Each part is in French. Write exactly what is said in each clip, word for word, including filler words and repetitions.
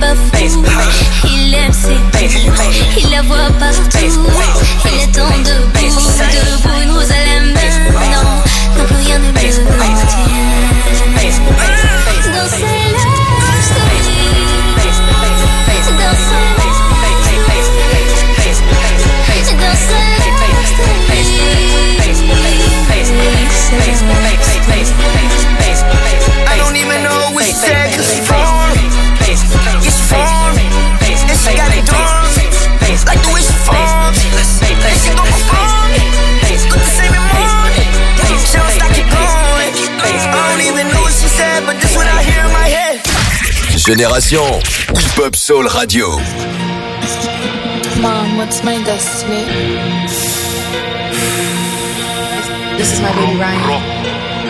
pas fou. Il aime ses coups, il la voit partout. Il est en debout, debout, une rose à la main. Non, non plus rien ne le retient. Dans ses love stories, dans ses dans ses love stories. I don't even know what she said, cause she from me. Yeah, she from me. And she got it done. Like the way she from me. And she gon' perform me. Look the same in morning. She don't stop, keep going. I don't even know what she said, but this what I hear in my head. Génération Hip Hop Soul Radio. Mom, what's my destiny? This is my baby Ryan.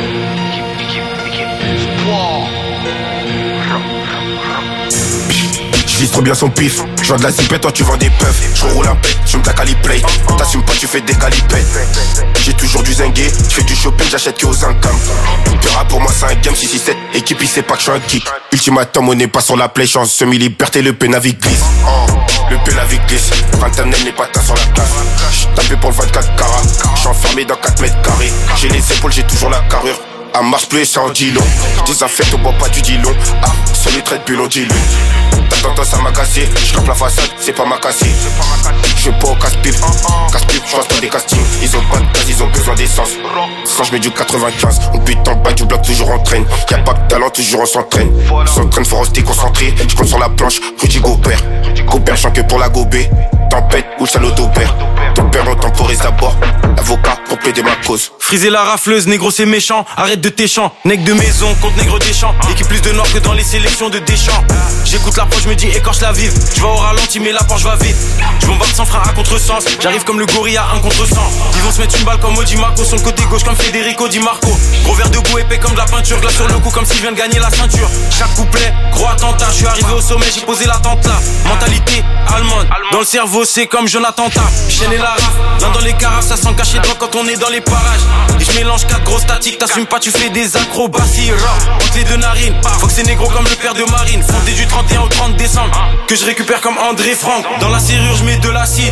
Je vis trop bien son pif. Je vends de la zipette, toi tu vends des puffs. Je roule un pet, tu me ta caliplay. T'assumes pas, tu fais des calipets. J'ai toujours du zingué, je fais du shopping, j'achète que aux income. Pira pour moi c'est un game, six six sept. Équipe il sait pas que je suis un kick. Ultimatum on n'est pas sur la play, chance semi-liberté, le P navigue glisse. Le P navigue glisse, Fantana n'est pas tas sur la place. J'suis tapé pour le vingt-quatre carats. J'suis enfermé dans quatre mètres carrés. J'ai les épaules, j'ai toujours la carrure. À marche plus, ça en dit long. Des affaires, au bois pas du dilon. Ah, sur les traits de bulon, dis-le. T'as tendance à m'agacer. J'clape la façade, c'est pas ma cassée. J'veux pas au casse-pipe. Casse-pipe, j'passe pas des castings. Ils ont pas de gaz, ils ont besoin d'essence. Quand j'mets du quatre-vingt-quinze, on bute dans le bas du bloc, toujours en traîne. Y'a pas de talent, toujours on s'entraîne. S'entraîne, faut rester concentré. J'compte sur la planche, Rudy Gobert. Gobert, j'chante que pour la gober. Tempête ou le salaud d'Aubert. Ton père on temporise d'abord. Avocat pour plaider ma cause. Friser la rafleuse, négro c'est méchant. Arrête de tes chants. Nègre de maison contre nègre des champs. Équipe plus de nord que dans les sélections de Deschamps. J'écoute la poche, je me dis écorche la vive. Je vais au ralenti mais la porte je vais vite. Je bombarde sans frein à contresens. J'arrive comme le gorille à un contre cent. Ils vont se mettre une balle comme Odi Marco. Sur le côté gauche comme Federico Di Marco. Gros verre de goût épais comme de la peinture. Glace sur le cou comme s'il vient de gagner la ceinture. Chaque couplet, gros attentat. Je suis arrivé au sommet, j'ai posé la tente là. Mentalité allemande. Dans le cerveau c'est comme Jonathan Tap. Chaîne et la raf. L'un dans les carafes, ça sent caché droit quand on est dans les parages. Et je mélange quatre grosses statiques. T'assumes pas, tu fais des acrobaties. Entre les deux narines. Faut que c'est négro comme le père de Marine. Fondé du trente et un au trente décembre. Que je récupère comme André Franck. Dans la serrure, je mets de l'acide.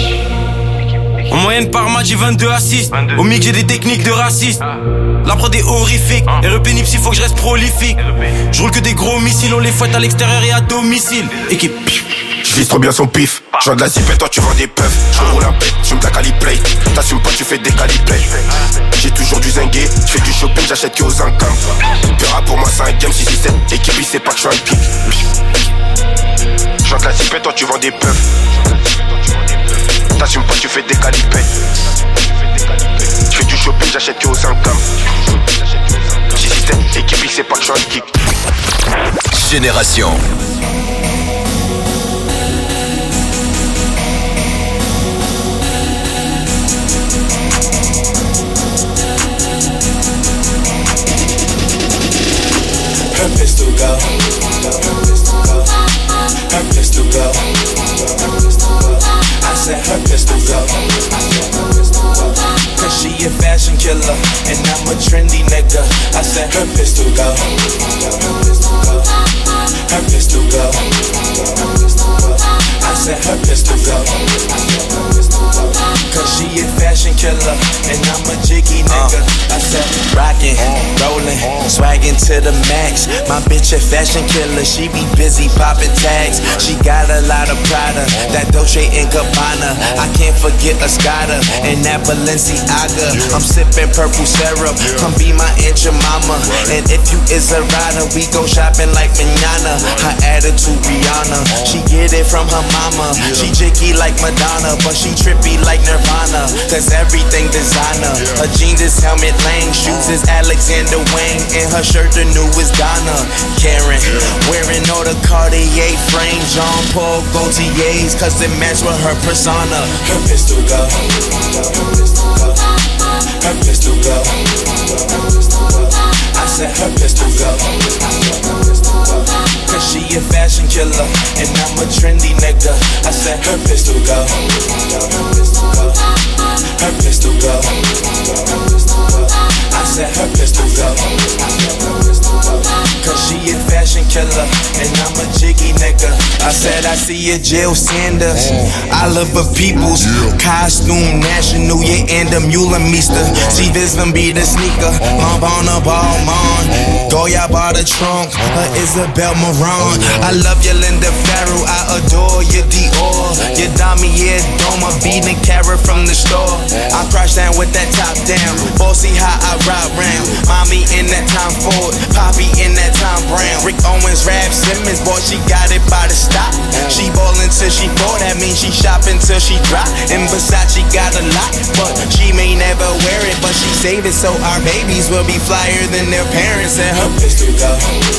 En moyenne par match, j'ai vingt-deux assists. Au mix, j'ai des techniques de raciste. La prod est horrifique. R E P Nips, il faut que je reste prolifique. Je roule que des gros missiles. On les fouette à l'extérieur et à domicile. Équipe. Je vis trop bien son pif. Je vends de la zipette, toi tu vends des puffs. Je roule un pet, tu me ta caliplay. T'assumes pas, tu fais des caliplay. J'ai toujours du zingué, je fais du shopping, j'achète que aux income. Pira pour moi c'est un game, six six sept. Équipe il sait pas que je suis un kick. Je vends de la zipette, toi tu vends des puffs. T'assumes pas, tu fais des caliplay. Je fais du shopping, j'achète que aux income. six six sept, équipe il sait pas que je suis un kick. Génération Her pistol go, her pistol go, her pistol go. I said her pistol go, cause she a fashion killer and I'm a trendy nigga. I said her pistol go, her pistol go. I said her pistol go, cause she a fashion killer and I'm a jiggy nigga. I said rockin', rollin', swaggin' to the max. My bitch a fashion killer, she be busy poppin' tags. She got a lot of Prada, that Dolce and Gabbana. I can't forget Escada and that Balenciaga. I'm sippin' purple syrup, come be my Aunt Jemima. And if you is a rider, we go shopping like manana. Her attitude Rihanna, she get it from her mama. She jicky like Madonna, but she trippy like Nirvana. Cause everything designer, her jeans is Helmet Lang, shoes is Alexander Wang, and her shirt the newest Donna Karen. Wearing all the Cartier frames, Jean Paul Gaultier's, cause it match with her persona. Her pistol go, her pistol go. I said her pistol go, cause she a fashion killer and I'm a trendy nigga. I said her pistol go, her pistol go. I said her pistol go, cause she a fashion killer and I'm a jiggy nigga. Garcia, Jill Sanders. I love a people's costume national, yeah, and a mule meester. See this one be the sneaker, Mom on a ball, Mom. Goya bought a trunk, uh, Isabel Marant. I love you, Linda Farrow, I adore you, Dior. You Dami, yeah, Doma, beating carrot from the store. I crash down with that top down, bossy how I ride round. Mommy in that Tom Ford, Poppy in that Tom Brown. Rick Owens, Rap Simmons, boy, she got it by the stop. She ballin' till she fall, that means she shopping till she drop. And Versace got a lot, but she may never wear it. But she save it so our babies will be flyer than their parents. And her pistol go,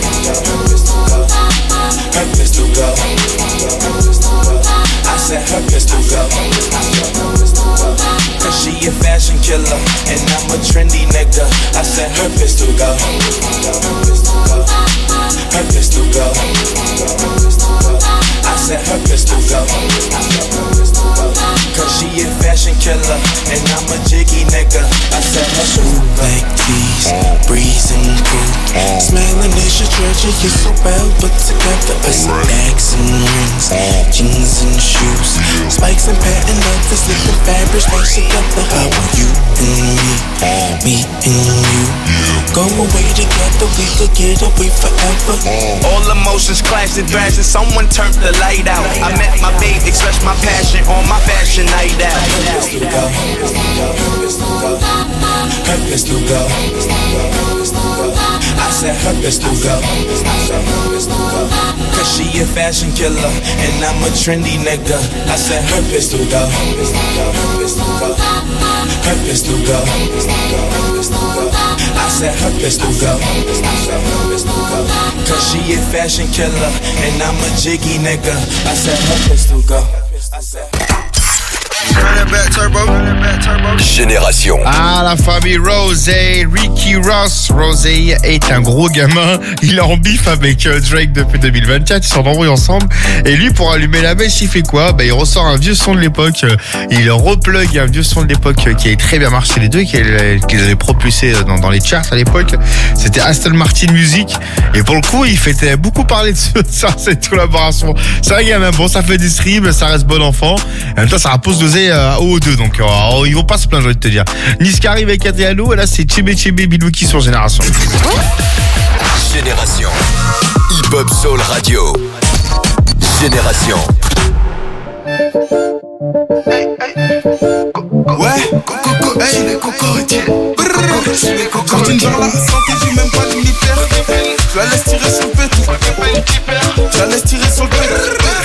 her pistol go, I said her pistol go, cause she a fashion killer and I'm a trendy nigga. I said her pistol go, her pistol go, I said her pistol go, cause she a fashion killer and I'm a jiggy nigga. I said her pistol go. Black tees, breezing through, smelling Asia Georgia, you're so well put together. I see bags and rings, jeans and shoes, spikes and patent leathers, little fabrics mixed together. How are you and me, me and you? Go away together, we could get away forever. All emotions clashed and thrashed and someone turned the light out. I met my babe, expressed my passion on my fashion night out. Her pistol go, her pistol go, I said her pistol go, cause she a fashion killer and I'm a trendy nigga. I said her pistol go, her pistol go, I said her pistol go, cause she a fashion killer and I'm a jiggy nigga. I said her pistol go. Génération. Ah, la famille Rosé, Ricky Ross. Rosé est un gros gamin. Il est en bif avec Drake depuis deux mille vingt-quatre. Ils sont embrouillés ensemble. Et lui, pour allumer la mèche, il fait quoi? Bah, il ressort un vieux son de l'époque. Il replug un vieux son de l'époque qui avait très bien marché, les deux, qu'ils avaient propulsé dans, dans les charts à l'époque. C'était Aston Martin Music. Et pour le coup, il fait beaucoup parler de ça, cette collaboration. C'est un gamin. Bon, ça fait des streams, ça reste bon enfant. En même temps, ça repose dosé à O deux, donc oh, ils vont pas se plaindre, j'ai envie de te dire. Niska arrive avec Adriano, et là c'est Chebe Chebe Bilouki sur Génération. Génération. Hip Hop Soul Radio. Génération. Ouais, coco, hey, les cocotiers. Quand tu ne vas la santé, j'ai même pas l'unitaire. Je la laisse tirer sur le pet. Je la laisse tirer sur le pet.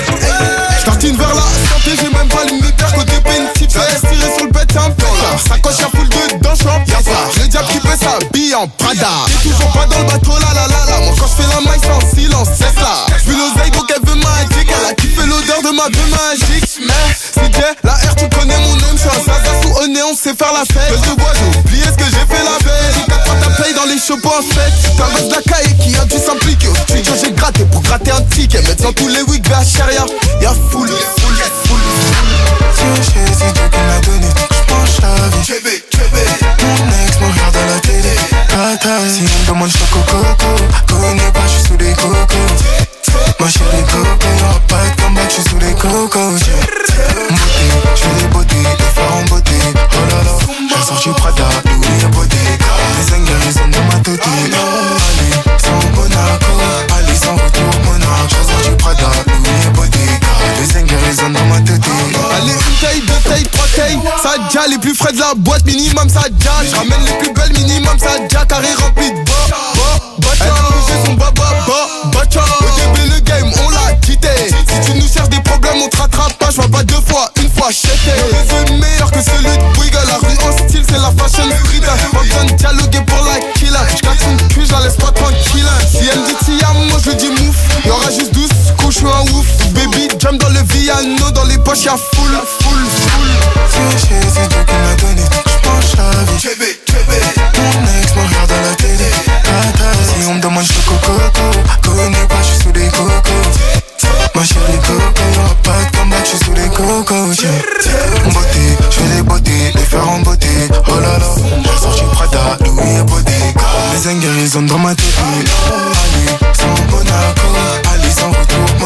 Tartine vers la santé, j'ai même pas l'unitaire. Côté pénitif, je la laisse tirer sur le pet, c'est un peu. Sacoche y'a full dedans, champ. Y'a pas. Le diable qui fait sa bille en Prada. T'es toujours pas dans le bateau, là là là là. Moi quand je fais la maille, c'est en silence, c'est ça. J'veux l'oseille, donc elle veut magique. Elle a kiffé l'odeur de ma bœuf magique. Mais c'est Jay, la R, tu connais mon nom. J'suis un zaza sous au néon, c'est faire la fête. Gueule de bois, j'ai oublié ce que j'ai fait la veille. J'ai quatre fois ta paye dans les shows en fête. T'as un gosse d'Akaï qui a dû s'impliquer. Au studio, j'ai gratté pour gratter un ticket. Maintenant tous les weeks, vers Cheria. Y'a full, full, full. C'est c'est Dieu qui m'a donné. J'penche la vie. Chebe, chebe. Mon ex me regarde à la télé. Tata, si on me demande j'suis coco. Connais pas, j'suis sous les cocos. Moi chérie coco, y'aura pas de comeback, j'suis sous les cocos. Beauté, j'fais des beautés, des phares en beauté. Oh là là, j'ai sorti Prada, Louis et Bottega. Les ingénieurs sont dans ma tête. Allez, sans Monaco, allez sans retour Monaco. J'ai sorti Prada, Louis et Bottega. Les ingénieurs sont dans ma tête. Allez, une taille, deux tailles, trois tailles. Ça déjà, les plus frais de la boîte, minimum ça déjà. J'ramène les plus belles, minimum ça déjà. Carré rempli de bas, bas, bas. Elle a bougé son bas, bas, bas, bas. Au début, le game, on l'a quitté. Si tu nous cherches des problèmes, on te rattrape pas. J'vois pas deux fois, une fois, j'étais. Le baiser meilleur que celui de Bouygues. La rue en style, c'est la fashion street. Pas besoin de dialoguer pour la killer. J'casse une cul, j'la laisse pas tranquille. Si elle me dit Tia, moi je dis mouf. Y'aura juste douze coups, j'suis un ouf. Baby, jump dans le Viano, dans les poches y'a full, full, full. C'est c'est Dieu qui m'a donné. J'penche la vie. Chebe, chebe. Mon ex me regarde à la télé. Tata, si on me demande j'suis coco. Connais pas, j'suis sous les cocos. Ma chérie coco, y'aura pas de comeback, j'suis sous les cocos. Beauté, j'fais des beautés, les fers en beauté. Oh là là, j'ai sorti Prada, Louis et Bottega. Les ingénieurs, ils ont dans ma tête. Allez, sans Monaco, allez, sans retour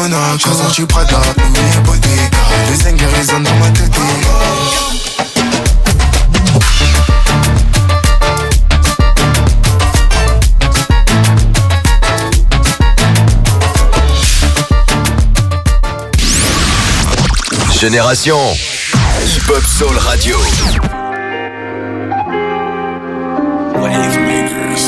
Monaco. J'ai sorti Prada, Louis Bottega. Les zingues résonnent dans ma tête. Génération Hip Hop Soul Radio. Wave makers.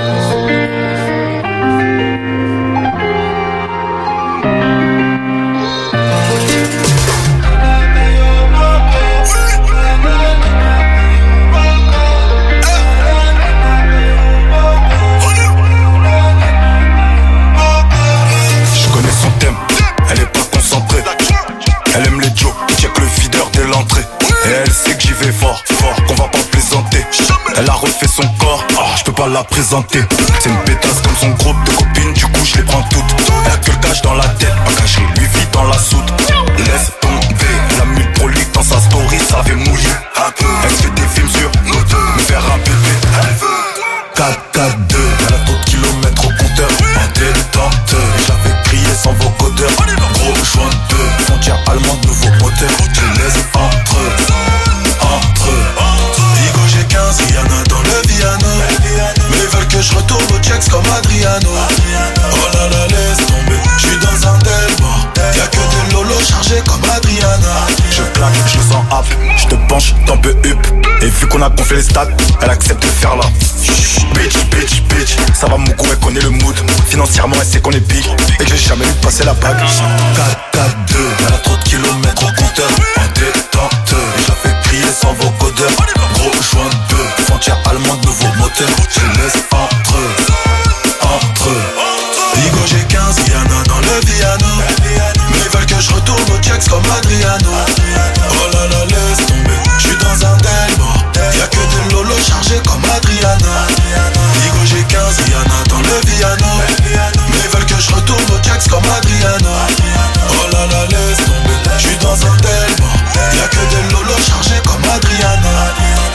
Je connais son thème, elle est pas concentrée. Elle aime les jokes, check le videur dès l'entrée. Et elle sait que j'y vais fort, fort, qu'on va pas plaisanter. Elle a refait son corps, ah, je peux pas la présenter. C'est une pétasse comme son groupe de copines, du coup je les prends toutes. Elle a que le cash dans la tête, pas caché, lui vit dans la soute. Laisse tomber, elle a mis le prolique dans sa story, ça fait mouiller. Elle se fait des films sur nous deux, me faire un bébé. Elle veut quatre quatre deux, elle a trop de kilomètres au compteur. En détente, j'avais crié sans vocodeur. Gros joint de deux, frontière allemande, nouveau moteur. Je laisse entre eux, entre eux. Digo j'ai quinze, Rihanna dans le piano. Mais ils veulent que je retourne au Jax comme Adriano. Oh là là, laisse tomber, j'suis dans un Delmore. Y'a que des lolos chargés comme Adriana. Je claque, je le sens up, je te penche, t'en peux up. Et vu qu'on a gonflé les stats, elle accepte de faire la bitch, bitch, bitch. Ça va mon coup, elle connaît le mood. Financièrement, elle sait qu'on est big et que j'ai jamais vu passer la bague. quatre quatre deux, elle a trop de kilomètres au compteur. En détente, et je la fais crier sans vocodeur. Gros joint de deux, frontière allemande, nouveau moteur. Je laisse entre eux, entre eux. Digo j'ai quinze, Rihanna dans le piano. Mais ils veulent que je retourne au Jax comme Adriano. Oh là là, laisse tomber, j'suis dans un Delmore. Y'a que des lolos chargés comme Adriana. Digo j'ai quinze, Rihanna dans le piano. Mais ils veulent que je retourne au Jax comme Adriano. Oh là là, laisse tomber, j'suis dans un Delmore. Y'a que des lolos chargés comme Adriana.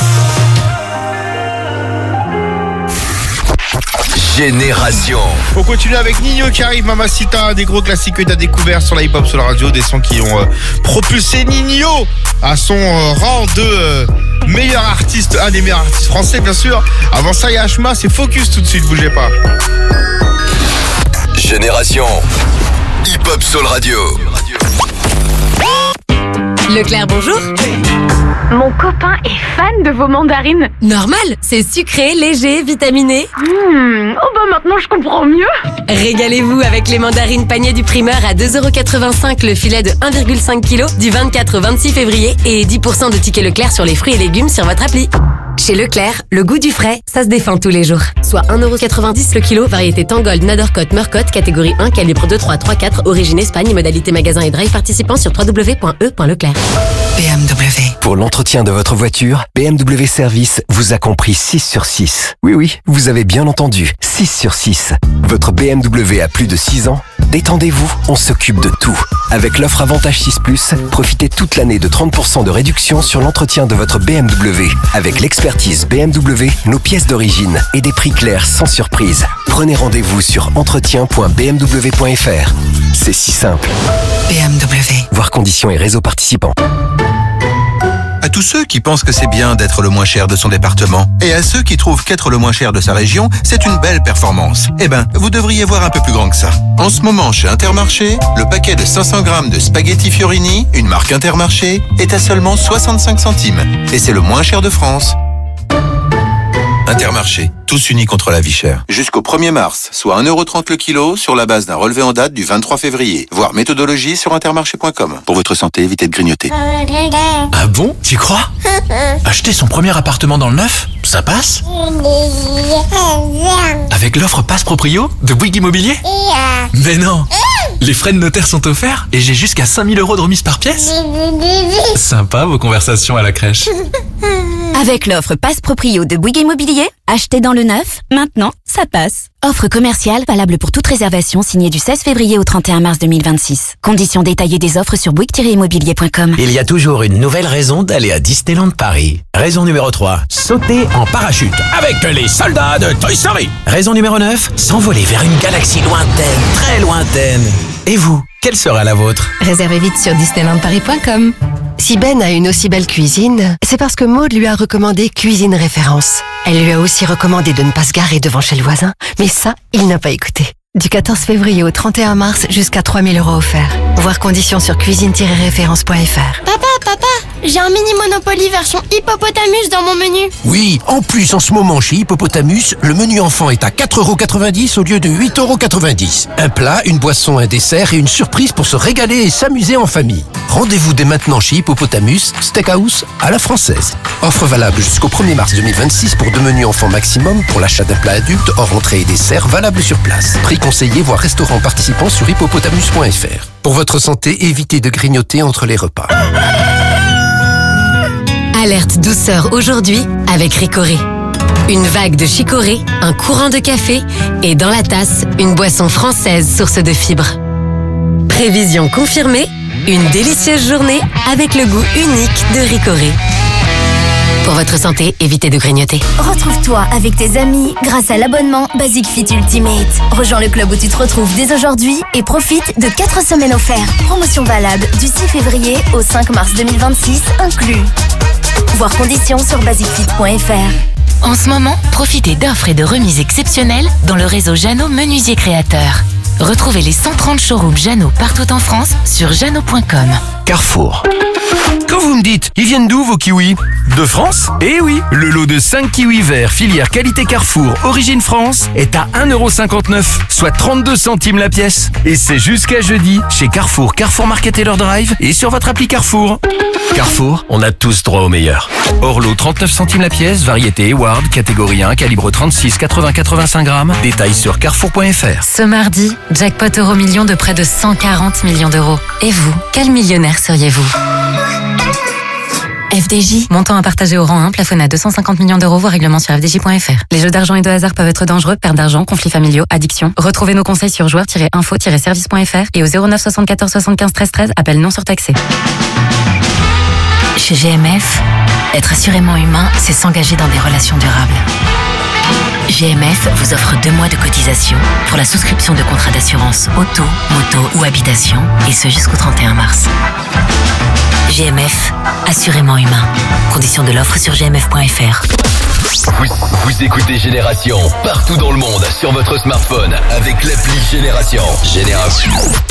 Génération. On continue avec Nino qui arrive, Mamacita, des gros classiques que t'as découvert sur la Hip Hop sur la radio, des sons qui ont euh, propulsé Nino à son euh, rang de euh, meilleur artiste, un des meilleurs artistes français bien sûr. Avant ça, il y a Hma, c'est Focus tout de suite, bougez pas. Génération Hip Hop Soul Radio. Leclerc, bonjour. Mon copain est fan de vos mandarines. Normal, c'est sucré, léger, vitaminé. Mmh, oh bah maintenant je comprends mieux. Régalez-vous avec les mandarines panier du primeur à deux euros quatre-vingt-cinq le filet de un virgule cinq kilos du vingt-quatre au vingt-six février et dix pour cent de tickets Leclerc sur les fruits et légumes sur votre appli. Chez Leclerc, le goût du frais, ça se défend tous les jours. Soit un euro quatre-vingt-dix le kilo, variété Tangold, Nadorcote, Meurcote, catégorie un, calibre deux, trois, trois, quatre, origine Espagne, modalité magasin et drive participant sur w w w point e point leclerc. B M W. Pour l'entretien de votre voiture, B M W Service vous a compris six sur six. Oui, oui, vous avez bien entendu, six sur six. Votre B M W a plus de six ans? Détendez-vous, on s'occupe de tout. Avec l'offre Avantage six plus, profitez toute l'année de trente pour cent de réduction sur l'entretien de votre B M W. Avec l'expertise B M W, nos pièces d'origine et des prix clairs sans surprise. Prenez rendez-vous sur entretien point b m w point f r. C'est si simple. B M W. Voir conditions et réseaux participants. À tous ceux qui pensent que c'est bien d'être le moins cher de son département, et à ceux qui trouvent qu'être le moins cher de sa région, c'est une belle performance. Eh ben, vous devriez voir un peu plus grand que ça. En ce moment, chez Intermarché, le paquet de cinq cents grammes de spaghetti Fiorini, une marque Intermarché, est à seulement soixante-cinq centimes. Et c'est le moins cher de France. Intermarché, tous unis contre la vie chère. Jusqu'au premier mars, soit un euro trente le kilo sur la base d'un relevé en date du vingt-trois février. Voir méthodologie sur intermarché point com. Pour votre santé, évitez de grignoter. Ah bon? Tu crois? Acheter son premier appartement dans le neuf, ça passe? Avec l'offre Passe Proprio de Bouygues Immobilier? Mais non! Les frais de notaire sont offerts et j'ai jusqu'à cinq mille euros de remise par pièce. Sympa vos conversations à la crèche. Avec l'offre Passe Proprio de Bouygues Immobilier, achetez dans le neuf, maintenant, ça passe. Offre commerciale valable pour toute réservation signée du seize février au trente et un mars deux mille vingt-six. Conditions détaillées des offres sur bouygues tiret immobilier point com. Il y a toujours une nouvelle raison d'aller à Disneyland Paris. Raison numéro trois, sauter en parachute avec les soldats de Toy Story. Raison numéro neuf, s'envoler vers une galaxie lointaine, très lointaine. Et vous, quelle sera la vôtre? Réservez vite sur disneyland paris point com. Si Ben a une aussi belle cuisine, c'est parce que Maud lui a recommandé Cuisine Référence. Elle lui a aussi recommandé de ne pas se garer devant chez le voisin, mais ça, il n'a pas écouté. Du quatorze février au trente et un mars, jusqu'à trois mille euros offerts. Voir conditions sur cuisine tiret référence point f r. Papa, papa, j'ai un mini Monopoly version hippopotamus dans mon menu. Oui, en plus, en ce moment, chez Hippopotamus, le menu enfant est à quatre euros quatre-vingt-dix au lieu de huit euros quatre-vingt-dix. Un plat, une boisson, un dessert et une surprise pour se régaler et s'amuser en famille. Rendez-vous dès maintenant chez Hippopotamus, Steakhouse à la française. Offre valable jusqu'au premier mars deux mille vingt-six pour deux menus enfants maximum pour l'achat d'un plat adulte hors entrée et dessert valable sur place. Prix conseillé, voire restaurant participant sur hippopotamus point f r. Pour votre santé, évitez de grignoter entre les repas. Alerte douceur aujourd'hui avec Ricoré. Une vague de chicorée, un courant de café et dans la tasse, une boisson française source de fibres. Prévision confirmée, une délicieuse journée avec le goût unique de Ricoré. Pour votre santé, évitez de grignoter. Retrouve-toi avec tes amis grâce à l'abonnement Basic Fit Ultimate. Rejoins le club où tu te retrouves dès aujourd'hui et profite de quatre semaines offertes. Promotion valable du six février au cinq mars deux mille vingt-six inclus. Voir conditions sur basic fit point f r. En ce moment, profitez d'offres et de remises exceptionnelles dans le réseau Jeannot Menuisier Créateur. Retrouvez les cent trente showrooms Jeannot partout en France sur jeannot point com. Carrefour. Quand vous me dites, ils viennent d'où vos kiwis? De France? Eh oui, le lot de cinq kiwis verts filière qualité Carrefour Origine France est à un euro cinquante-neuf, soit trente-deux centimes la pièce. Et c'est jusqu'à jeudi chez Carrefour, Carrefour Market et leur drive et sur votre appli Carrefour. Carrefour, on a tous droit au meilleur. Orlo, trente-neuf centimes la pièce, variété Eward, catégorie un, calibre trente-six, quatre-vingts quatre-vingt-cinq grammes. Détails sur carrefour point f r. Ce mardi, jackpot euro million de près de cent quarante millions d'euros. Et vous, quel millionnaire seriez-vous? F D J, montant à partager au rang un, plafonné à deux cent cinquante millions d'euros, voire règlement sur f d j point f r. Les jeux d'argent et de hasard peuvent être dangereux, perte d'argent, conflits familiaux, addiction. Retrouvez nos conseils sur joueurs tiret info tiret service point f r et au zéro neuf soixante-quatorze soixante-quinze treize treize, appel non surtaxé. Chez G M F, être assurément humain, c'est s'engager dans des relations durables. G M F vous offre deux mois de cotisation pour la souscription de contrats d'assurance auto, moto ou habitation, et ce jusqu'au trente et un mars. G M F, assurément humain. Conditions de l'offre sur g m f point f r. Vous, vous écoutez Génération partout dans le monde sur votre smartphone avec l'appli Génération. Génération.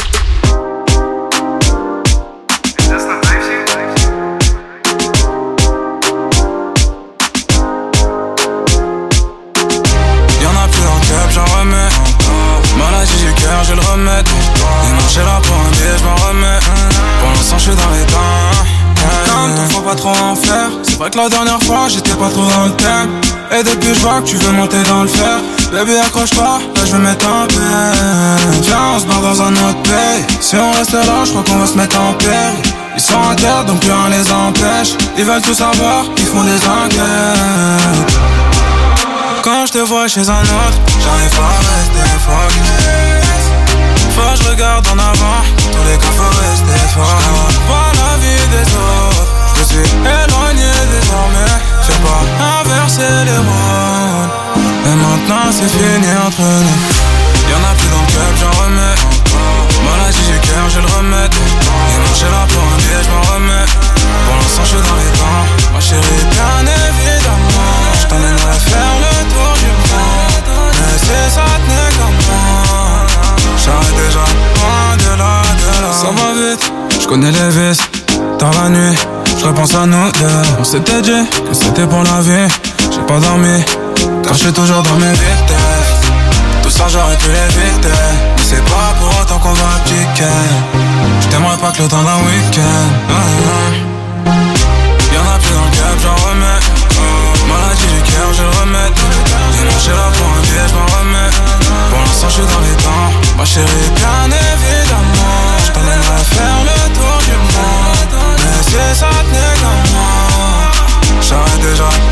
J'en remets. Maladie du cœur, je le remets. Et non, j'ai là pour un billet, je m'en remets. Pour l'instant, je suis dans les temps. Comme toi, faut pas trop en faire. C'est vrai que la dernière fois, j'étais pas trop dans le thème. Et depuis, je vois que tu veux monter dans le fer. Baby, accroche-toi, là, je vais mettre un paix. Viens, on se barre dans un autre pays. Si on reste là, je crois qu'on va se mettre en péril. Ils sont en terre, donc plus rien les empêche. Ils veulent tout savoir, ils font des enquêtes. Quand je te vois chez un autre, j'arrive pas à rester focus. Faut que je regarde en avant, tous les cas faut rester fort. Je pas la vie des autres, je suis éloigné désormais. Fais pas inverser les rôles. Et maintenant c'est fini entre nous. Y'en a plus dans le club, j'en remets. Maladie du cœur, je le remets. Et non, j'ai là pour un billet, je m'en remets. Pour l'instant, je suis dans les temps. Ma chérie, bien évidemment. Je t'emmènerai faire le tour du monde. Mais si ça tenait comme moi, j'arrête déjà loin de là, de là. Ça va vite, je connais les vices. Dans la nuit, je repense à nous deux. On s'était dit que c'était pour la vie. J'ai pas dormi, car je suis toujours dans mes vitesses. Tout ça j'aurais pu l'éviter, mais c'est pas pour autant qu'on va abdiquer. Je t'aimerais pas que le temps d'un week-end. uh-huh. Y'en a plus dans le club, j'en remets. Maladie du cœur, je le remets. Et non, j'ai là pour un billet, je m'en remets. Pour l'instant, je suis dans les temps. Ma chérie, bien évidemment. Je t'emmènerai faire le tour du monde. Mais si ça tenait comme moi, j'aurais déjà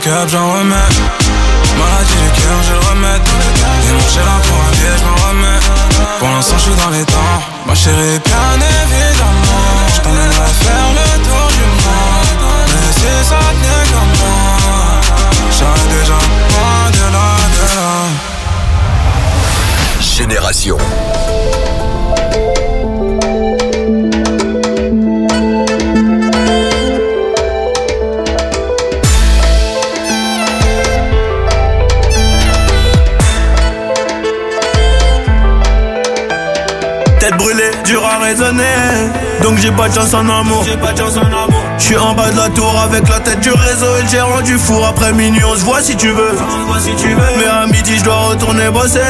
cup, j'en remets. Maladie du cœur, j'ai le remède. Et mon chéri pour un billet, j'm'en remets. Pour l'instant, j'suis dans les temps. Ma chérie, bien évidemment, j't'emmènerai faire le tour du monde. Mais si ça tenait comme moi, j'serais déjà loin de là, de là. Génération. Tête brûlée, dur à raisonner. Donc j'ai pas de chance en amour. J'ai pas de chance en amour. J'suis en bas de la tour avec la tête du réseau et le gérant du four. Après minuit on se voit si tu veux. Si tu veux. Mais à midi je dois retourner bosser.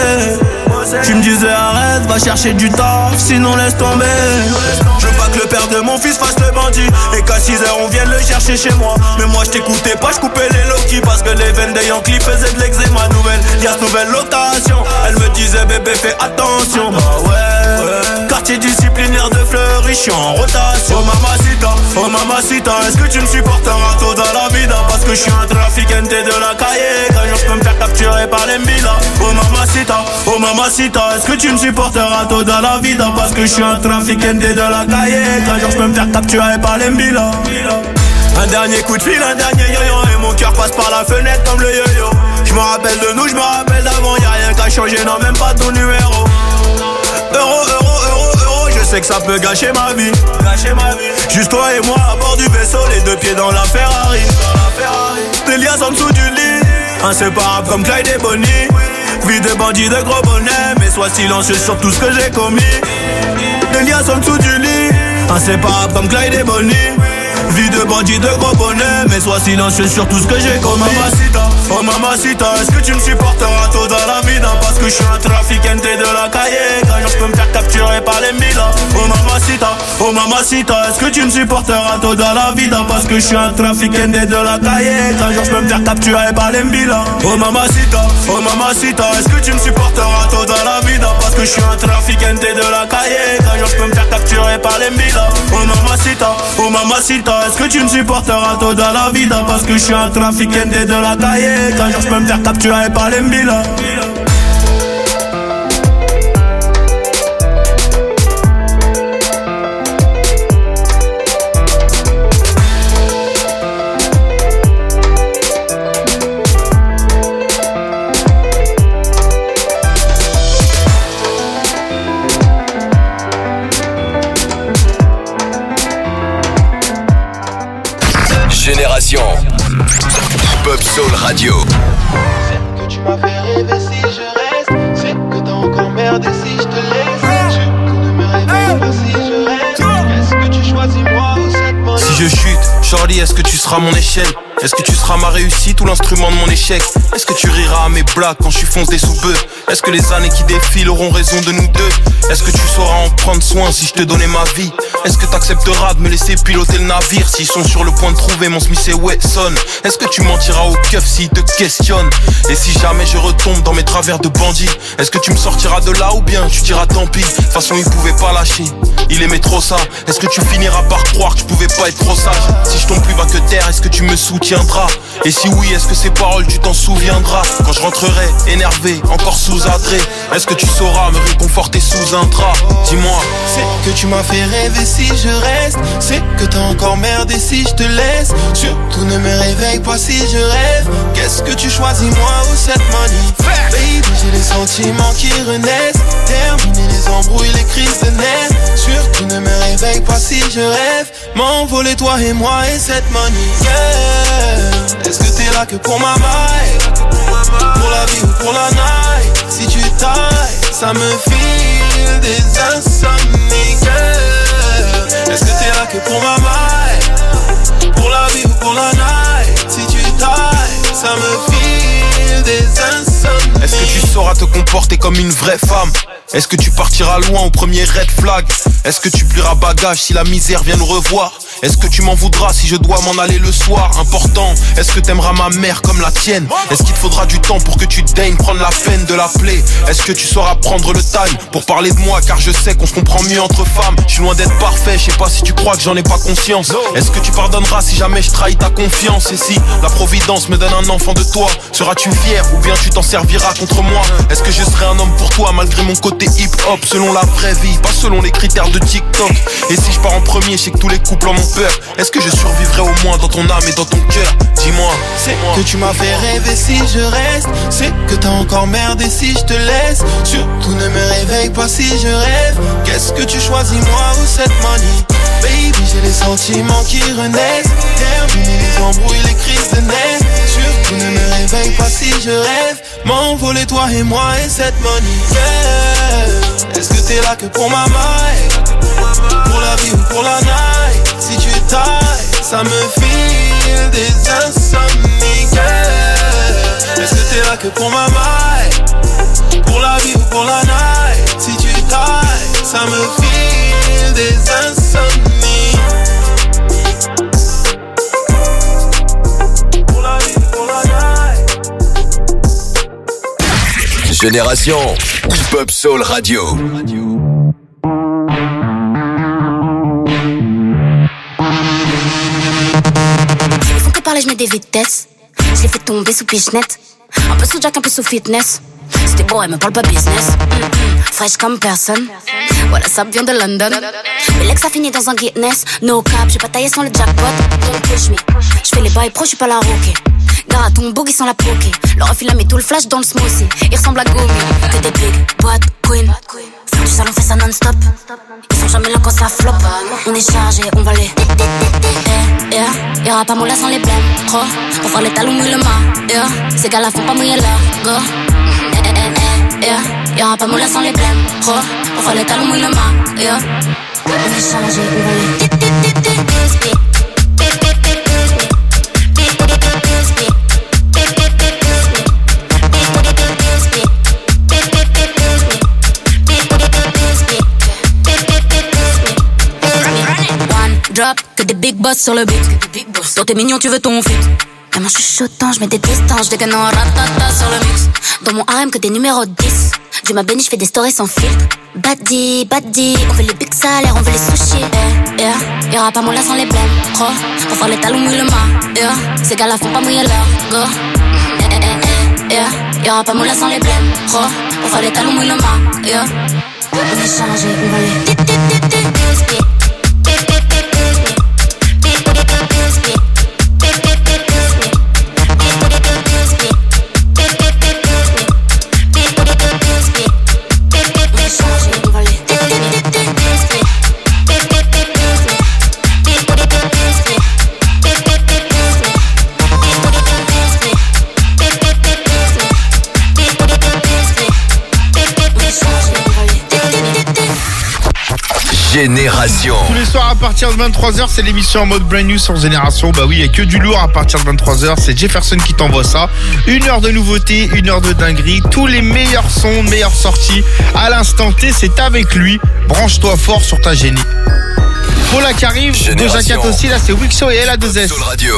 Tu me disais arrête, va chercher du taf, sinon laisse tomber. Je veux pas que le père de mon fils fasse le bandit et qu'à six heures on vienne le chercher chez moi. Mais moi je t'écoutais pas, je coupais les Loki parce que les veines des Yankees faisaient de l'eczéma. Nouvelle, y'a cette nouvelle location. Elle me disait bébé fais attention. Bah ouais, ouais. Quartier disciplinaire de Fleury, j'suis en rotation. Oh mamacita, oh mamacita, est-ce que tu me supporteras tôt dans la vida? Parce que j'suis un trafiquante de la cahier. Qu'un jour j'peux me faire capturer par les mbila. Oh mamacita, oh mamacita, est-ce que tu me supporteras tôt dans la vida? Parce que j'suis un trafiquante de la cahier. Qu'un jour j'peux me faire capturer par les mbila. Un dernier coup de fil, un dernier yo-yo. Et mon cœur passe par la fenêtre comme le yo-yo. J'me rappelle de nous, j'me rappelle d'avant. Y'a rien qu'à changer, non même pas ton numéro. Euro, euro, euro, euro, je sais que ça peut gâcher ma vie. Gâcher ma vie. Juste toi et moi à bord du vaisseau, les deux pieds dans la Ferrari. Dans la Ferrari. Des liasses en dessous du lit, inséparables comme Clyde et Bonnie. Vie de bandit de gros bonnet, mais sois silencieux sur tout ce que j'ai commis. Des liasses en dessous du lit, inséparables comme Clyde et Bonnie. Vie de bandit de gros bonnet, mais sois silencieux sur tout ce que j'ai commis. Oh mamacita, oh mamacita, est-ce que tu me supporteras tôt dans la vida? Parce que je suis un trafiquante de la cahier. Qu'un jour je peux me faire capturer par les mbila. Oh mamacita, oh mamacita, est-ce que tu me supporteras tôt dans la vida? Parce que je suis un trafiquante de la cahier. Qu'un jour je peux me faire capturer par les mbila. Oh mamacita, oh mamacita, est-ce que tu me supporteras tôt dans la vida? Parce que je suis un trafiquante de la cahier. Qu'un jour je peux me faire capturer par les mbila. Oh mamacita, oh mamacita, est-ce que tu me supporteras tôt dans la vida? Parce que je suis un trafiquant de la cahier. Qu'un jour je peux me faire capturer par les mbila. Génération Hip-Hop Soul Radio. C'est que tu m'as fait rêver si je reste. C'est que t'as encore merdé si je te laisse. Je ne me réveille pas si je reste. Est-ce que tu choisis moi ou cette bonne? Si je chute, Charlie, est-ce que tu seras mon échelle? Est-ce que tu seras ma réussite ou l'instrument de mon échec? Est-ce que tu riras à mes blagues quand je suis foncé sous peu? Est-ce que les années qui défilent auront raison de nous deux? Est-ce que tu sauras en prendre soin si je te donnais ma vie? Est-ce que t'accepteras de me laisser piloter le navire s'ils sont sur le point de trouver mon Smith et Wesson? Est-ce que tu mentiras au keuf s'ils te questionnent? Et si jamais je retombe dans mes travers de bandit, est-ce que tu me sortiras de là ou bien tu diras tant pis? De toute façon il pouvait pas lâcher, il aimait trop ça. Est-ce que tu finiras par croire que je pouvais pas être trop sage? Si je tombe plus bas que terre, est-ce que tu me soutiendras? Et si oui, est-ce que ces paroles tu t'en souviendras? Quand je rentrerai énervé, encore sous adré, est-ce que tu sauras me réconforter sous un drap? Dis-moi. C'est que tu m'as fait rêver si je reste. C'est que t'as encore merdé si je te laisse. Surtout ne me réveille pas si je rêve. Qu'est-ce que tu choisis moi ou cette money? Baby, j'ai les sentiments qui renaissent. Terminer les embrouilles, les crises de nerfs. Surtout ne me réveille pas si je rêve. M'envoler toi et moi et cette money, yeah. Est-ce que t'es là que pour ma maille? Pour la vie ou pour la night? Si tu tailles, ça me file des insomnies, yeah. Est-ce que t'es là que pour ma maille? Pour la vie ou pour la night? Si tu tailles, ça me file des insomnies. Est-ce que tu sauras te comporter comme une vraie femme? Est-ce que tu partiras loin au premier red flag? Est-ce que tu plieras bagage si la misère vient nous revoir? Est-ce que tu m'en voudras si je dois m'en aller le soir? Important, est-ce que t'aimeras ma mère comme la tienne? Est-ce qu'il te faudra du temps pour que tu daignes prendre la peine de l'appeler? Est-ce que tu sauras prendre le time pour parler de moi? Car je sais qu'on se comprend mieux entre femmes. Je suis loin d'être parfait, je sais pas si tu crois que j'en ai pas conscience. Est-ce que tu pardonneras si jamais je trahis ta confiance? Et si la providence me donne un enfant de toi, seras-tu fier ou bien tu t'en serviras contre moi? Est-ce que je serai un homme pour toi malgré mon côté hip-hop? Selon la vraie vie, pas selon les critères de TikTok. Et si je pars en premier, je sais que tous les couples en ont peur. Est-ce que je survivrai au moins dans ton âme et dans ton cœur? Dis-moi, c'est que tu m'as fait rêver si je reste. C'est que t'as encore merdé si je te laisse. Surtout ne me réveille pas si je rêve. Qu'est-ce que tu choisis, moi ou cette manie? Baby, j'ai les sentiments qui renaissent. Terminer les embrouilles, les crises de nerfs. Surtout ne me réveille pas si je rêve. M'envoler toi et moi et cette money, yeah. Est-ce que t'es là que pour ma maille? Pour la vie ou pour la night? Si tu tailles, ça me file des insomnies, yeah. Est-ce que t'es là que pour ma maille? Pour la vie ou pour la night? Si tu tailles, ça me file des insomnies. Génération Hip-Hop Soul Radio. Ils font que parler, je mets des vitesses. Je l'ai fait tomber sous pichenette. Un peu sous jack, un peu sous fitness. C'était beau, elle me parle pas business. Mm-hmm. Fraîche comme personne. Voilà, ça vient de London. Mais l'ex a fini dans un Guinness. No cap, j'ai pas taillé sans le jackpot. Don't push me. J'fais les bails pro, j'suis pas la rookie. Gare à ton boogie sans la poké. Leur refil a mis tout le flash dans le smoothie. Il ressemble à Gomi. Que des big, boîte, queen. Faire du salon, fait ça non-stop. Ils sont jamais là quand ça flop. On est chargé, on va les. Eh, yeah. Y'aura pas moula sans les blèmes. Pro, pour faire les talons, mouille le mât. Yeah. Ces gars-là font pas mouiller leur go. Eh, eh, eh, yeah. Y'aura pas moula sans les blèmes. Pro, pour faire les talons, mouille le mât. Yeah. On est chargé, on va les. Drop, que des big boss sur le beat. Toi t'es mignon, tu veux ton fit. Et moi je suis chuchotant, je mets des distances, je dégaine en ratata sur le mix. Dans mon harem que des numéros dix. Dieu m'a béni, je fais des stories sans filtre. Badi, badi, on veut les big salaires, on veut les sushis. Eh, yeah, y'aura pas moula sans les blèmes. Pro, pour faire les talons, mouille le mât. Yeah, ces gars-là font pas mouiller leur go. Eh, eh, eh, eh, yeah, y'aura pas moula sans les blèmes. Pro, pour faire les talons, mouille le mât. Yeah, on est chargé, on va les. Génération. Tous les soirs à partir de vingt-trois heures, c'est l'émission en mode brand new sur Génération. Bah oui, il n'y a que du lourd à partir de vingt-trois heures. C'est Jefferson qui t'envoie ça. Une heure de nouveautés, une heure de dinguerie. Tous les meilleurs sons, meilleures sorties. À l'instant T, c'est avec lui. Branche-toi fort sur ta génie. Paula qui arrive, Doja Cat aussi. Là, c'est Wixo et L A deux S. Soul Radio.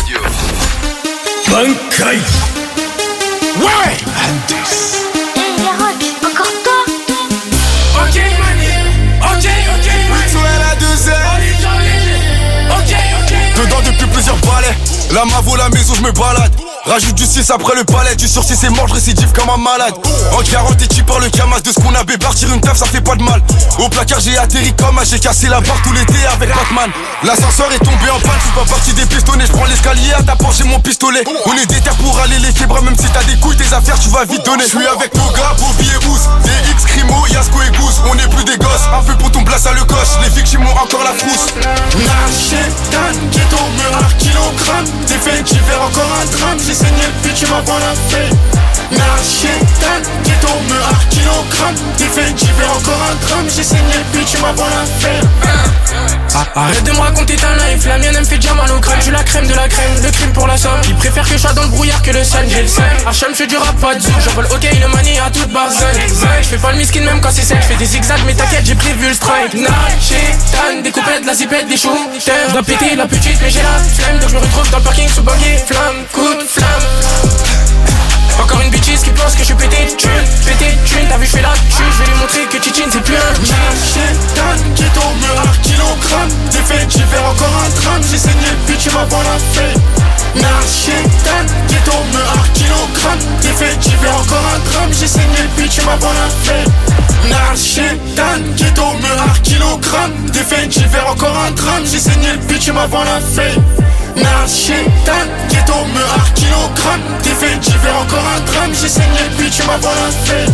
Bankai. Ouais. Hey, Rock, encore toi? Ok, ok, ok. Wixo et L A deux S. Ok, ok. Dedans depuis plusieurs balais. La mavo, la maison, je me balade. Rajoute du six après le palais. Du sursis, c'est mort, je récidive comme un malade. En quarante et tu par le camas de ce qu'on avait. Partir une taf, ça fait pas de mal. Au placard, j'ai atterri comme un. J'ai cassé la barre tout l'été avec Batman. L'ascenseur est tombé en panne. Je suis pas parti des pistonnets. Je prends l'escalier à ta porte, j'ai mon pistolet. On est déter pour aller les fibres. Même si t'as des couilles, tes affaires, tu vas vite donner. Je suis avec Toga, Bobby et Ous. D X, Crimo, Yasko et Goose. On est plus des gosses. Un peu pour ton place à le coche. Les victimes ont encore la frousse. Nachétan, ghetto, mur, kilogramme. T'es fait d'hiver, encore un drame. J'ai saigné le pit, tu m'as pas la fait. Nachétan, ghetto, mur, kilogramme. T'es fait d'hiver, encore un drame. J'ai saigné le pit, tu m'as pas la fait. Arrête de me raconter ta life, la mienne elle me fait déjà mal au crâne. Je suis la crème de la crème, le crime pour la somme. Ils préfèrent que je sois dans le brouillard que le sun, j'ai le seum. Hacham fait du rap, pas de zou, j'envole ok, le manie à toute barzone. Je fais pas le miskin même quand c'est sec, je fais des zigzags mais t'inquiète j'ai prévu le strike. Nachétan, découpé de de la zipette, des choux. Je dois péter la petite, mais j'ai la flemme. Donc je me retrouve dans le parking sous banquier. Flamme, coup de flamme. Encore une bitches qui pense que je suis pété de thune. Pété de thune, t'as vu, je fais la chute. Je vais lui montrer que Titine c'est plus un Chétan, ghetto, mur, kilogramme. Défait, encore un drame. J'ai saigné le bitch, m'avant la feuille. Chétan, ghetto, mur, kilogramme. Défait, encore un drame. J'ai saigné le bitch, m'avant la feuille. Chétan, ghetto, mur, kilogramme. Défait, encore un drame. J'ai saigné le bitch, m'avant la feuille. Chétan, ghetto, mur, kilogramme. Défait, encore un drame. J'ai saigné le bitch, m'avant la feuille.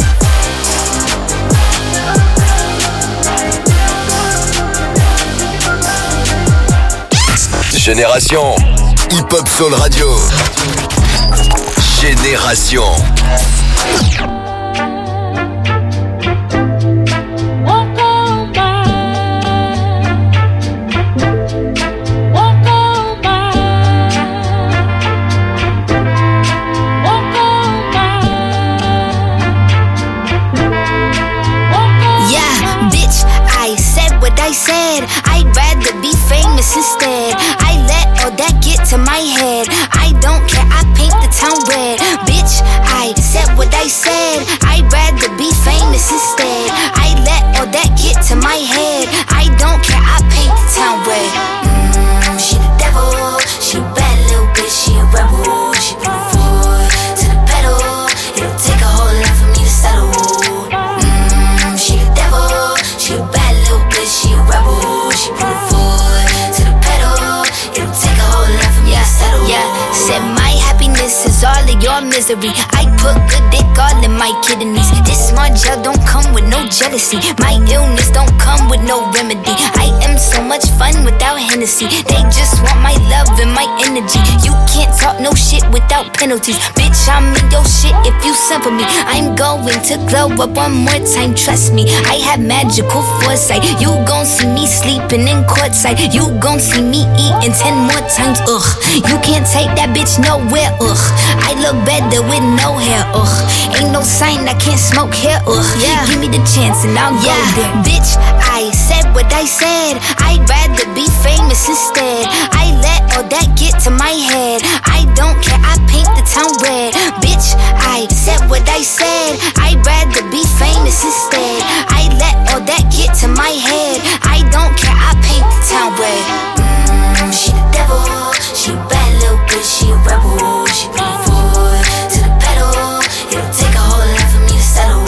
Génération Hip Hop Soul Radio. Génération. I said I'd rather be famous instead. I let all that get to my head. I don't care, I paint the town red. Bitch, I said what I said. I'd rather be famous instead. I let all that get to my head. I don't care, I paint the town red. Mm, she the devil, she a bad little bitch, she a rebel. She put her foot to the pedal. It'll take a whole lot for me to settle. Mm, she the devil, she a bad little bitch, she a rebel. She put her foot to the pedal. It'll take a whole lot for me to settle. Yeah, said my happiness is all of your misery. I put good dick all in my kidneys. This smart gel don't come with no jealousy. My illness don't come with no remedy. I am so much fun without Hennessy. They just want my love and my energy. You can't talk no shit without penalties. Bitch, I'm in your shit if you send for me. I'm going to glow up one more time, trust me. I have magical foresight. You gon' see me sleeping in courtside. You gon' see me eating ten more times, ugh. You can't take that bitch nowhere, ugh. I look better with no hair, ugh. Ain't no sign I can't smoke here, ugh. Yeah. Give me the chance and I'll yeah. go there. Bitch, I said what I said. I'd rather be famous instead. I let all that get to my head. I don't care, I paint the town red. Bitch, I said what I said. I'd rather be famous instead. I let all that get to my head. I don't care, I paint the town red. Mm, she the devil, she a bad little bitch, she a rebel. She put her foot to the pedal. It'll take a whole lot for me to settle.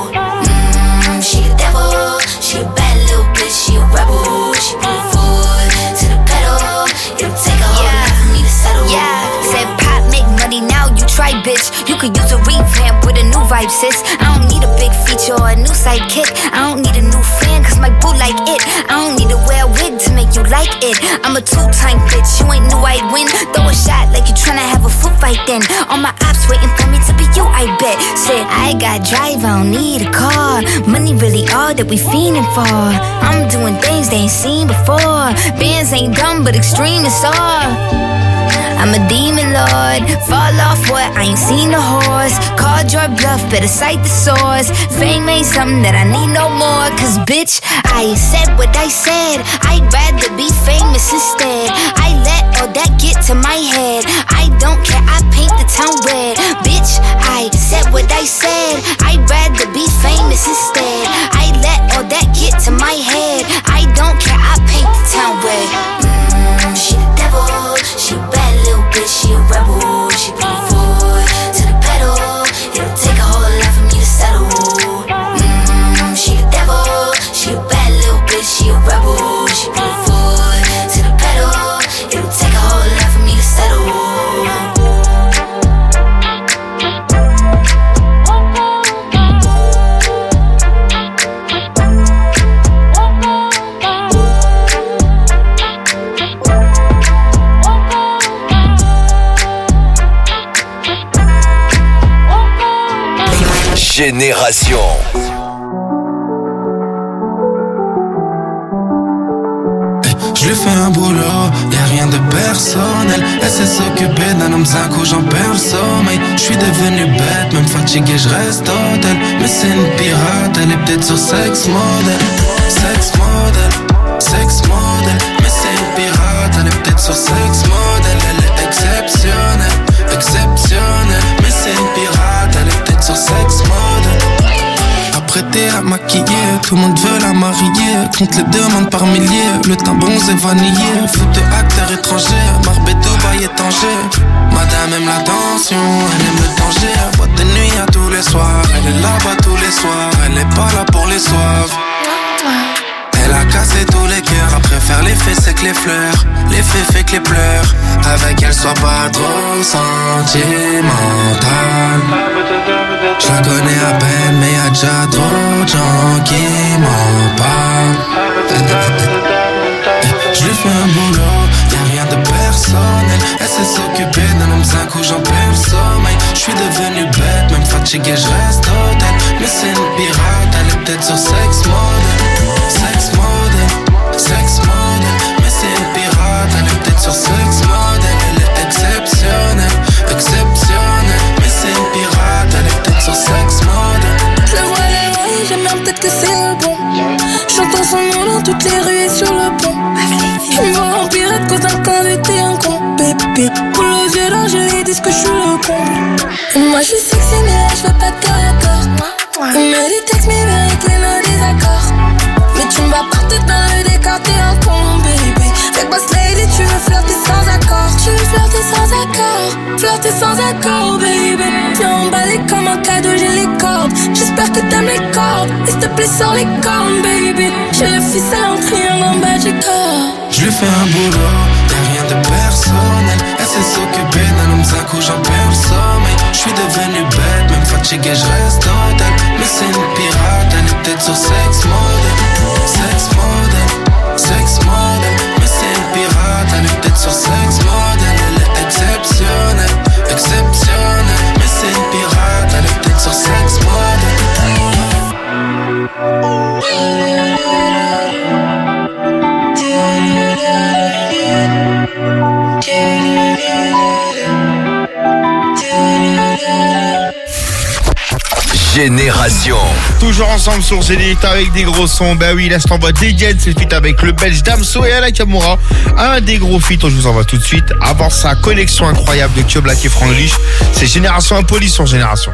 Mm, she the devil, she a bad little bitch, she a rebel. She put her foot to the pedal. It'll take a whole yeah. lot for me to settle. Yeah, said pop make money now, you try bitch. You could use a revamp with a new vibe, sis. I don't need a big feature or a new sidekick. I don't need a new fan cause my boo like it. I don't need to wear a wig to make you like it. I'm a two-time bitch, you ain't knew I'd win. Throw a shot like you tryna have a foot fight then. All my ops waiting for me to be you, I bet. Said I got drive, I don't need a car. Money really all that we fiending for. I'm doing things they ain't seen before. Bands ain't dumb but extreme is all. I'm a demon lord, fall off what, I ain't seen the horse. Called your bluff, better cite the source. Fame ain't something that I need no more. Cause bitch, I said what I said. I'd rather be famous instead. I let all that get to my head. I don't care, I paint the town red. Bitch, I said what I said. I'd rather be famous instead. I let all that get to my head. I don't care, I paint the town red. Mm, she the devil, she a bad little bitch, she a rebel. She put her foot to the pedal. It'll take a whole lot for me to settle. Mm, she the devil, she a bad little bitch, she a rebel. She put her foot to the pedal. It'll take a whole lot for me to settle. Génération. Je lui fais un boulot, y'a rien de personnel. Elle sait s'occuper d'un homme zinco, j'en perds le sommeil. Je suis devenu bête, même fatigué, je reste hôtel. Mais c'est une pirate, elle est peut-être sur sex model. Sex model, sex model. tout le monde veut la marier. Compte les demandes par milliers, le teint bronzé vanillé. Foot de acteurs étrangers, Marbet, Dubaï et Tanger. Madame aime l'attention, elle aime le danger. Boîte de nuit à tous les soirs, elle est là-bas tous les soirs. Elle est pas là pour les soirs. Elle a cassé tous les cœurs, elle préfère les faits c'est que les fleurs. Les faits fait que les pleurs. Avec elle soit pas trop sentimentale. Je la connais à peine mais y'a déjà trop de gens qui m'en parlent. Je lui fais un boulot, y'a rien de personnel. Elle sait s'occuper d'un homme, cinq coups j'en perds le sommeil. Je suis devenu bête, même fatigué je reste hôtel. Mais c'est une pirate, elle est peut-être sur sex model. Sex model, sex model. Mais c'est une pirate, elle est peut-être sur sex model. Elle est exceptionnelle, exceptionnelle. Mais c'est une pirate, elle est peut-être sur sex model. Je le vois les rues, j'aime bien peut-être que c'est le bon. J'entends son nom dans toutes les rues et sur le pont. Je me vois en pirate cause d'un cas t'es un con. Bébé, pour le vieux là, je lui dis que je suis le con. Et moi je suis sexy mais là je veux pas de corps à corps. Il me dit texte mais avec les nos désaccords. Mais tu me vois partout dans le décor, t'es un con baby. Fait boss lady, tu veux flirter sans accord. Tu veux flirter sans accord, flirter sans accord baby. T'es emballé comme un cadeau, j'ai les cordes. J'espère que t'aimes les cordes, et s'il te plaît sors les cornes baby. J'ai le ficelle en triangle en bas du corps. Je lui fais un boulot, y'a rien de personnel. Elle sait s'occuper d'un homme, cinq coups j'en perds le sommeil. Je suis devenu bête, même fatigué je reste hôtel. Mais c'est une pirate, elle est peut-être sur sex model. Sex model, sex model. Mais c'est une pirate, elle est peut-être sur sex model. Elle est exceptionnelle, exceptionnelle. Mais c'est une pirate, elle est peut-être sur sex model. Génération. Toujours ensemble sur Zénith avec des gros sons. Bah oui, là je t'envoie des Gens, c'est le feat avec le belge Damso et Ala Kamura. Un des gros feats, je vous envoie tout de suite. Avant sa collection incroyable de Kyo Black et Franglish, c'est Génération Impoli sur Génération.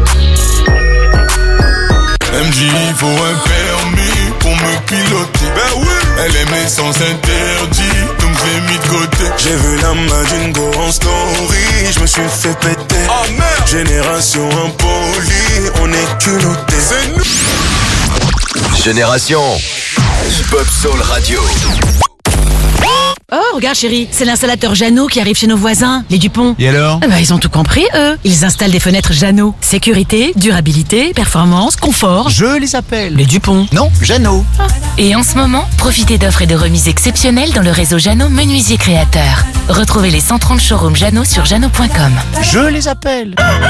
M J, il faut un permis pour me piloter. Ben oui. Elle aime les sens interdits, donc j'ai mis de côté. J'ai vu la main d'une go en story, je me suis fait péter. Oh merde. Génération Impoli, on est culottés. C'est nous. Génération Hip-Hop Soul Radio. Oh, regarde chérie, c'est l'installateur Jeannot qui arrive chez nos voisins, les Dupont. Et alors? Ah bah, ils ont tout compris, eux. Ils installent des fenêtres Jeannot. Sécurité, durabilité, performance, confort. Je les appelle. Les Dupont. Non, Jeannot. Ah. Et en ce moment, profitez d'offres et de remises exceptionnelles dans le réseau Jeannot Menuisier Créateur. Retrouvez les cent trente showrooms Jeannot sur jeannot point com. Je les appelle.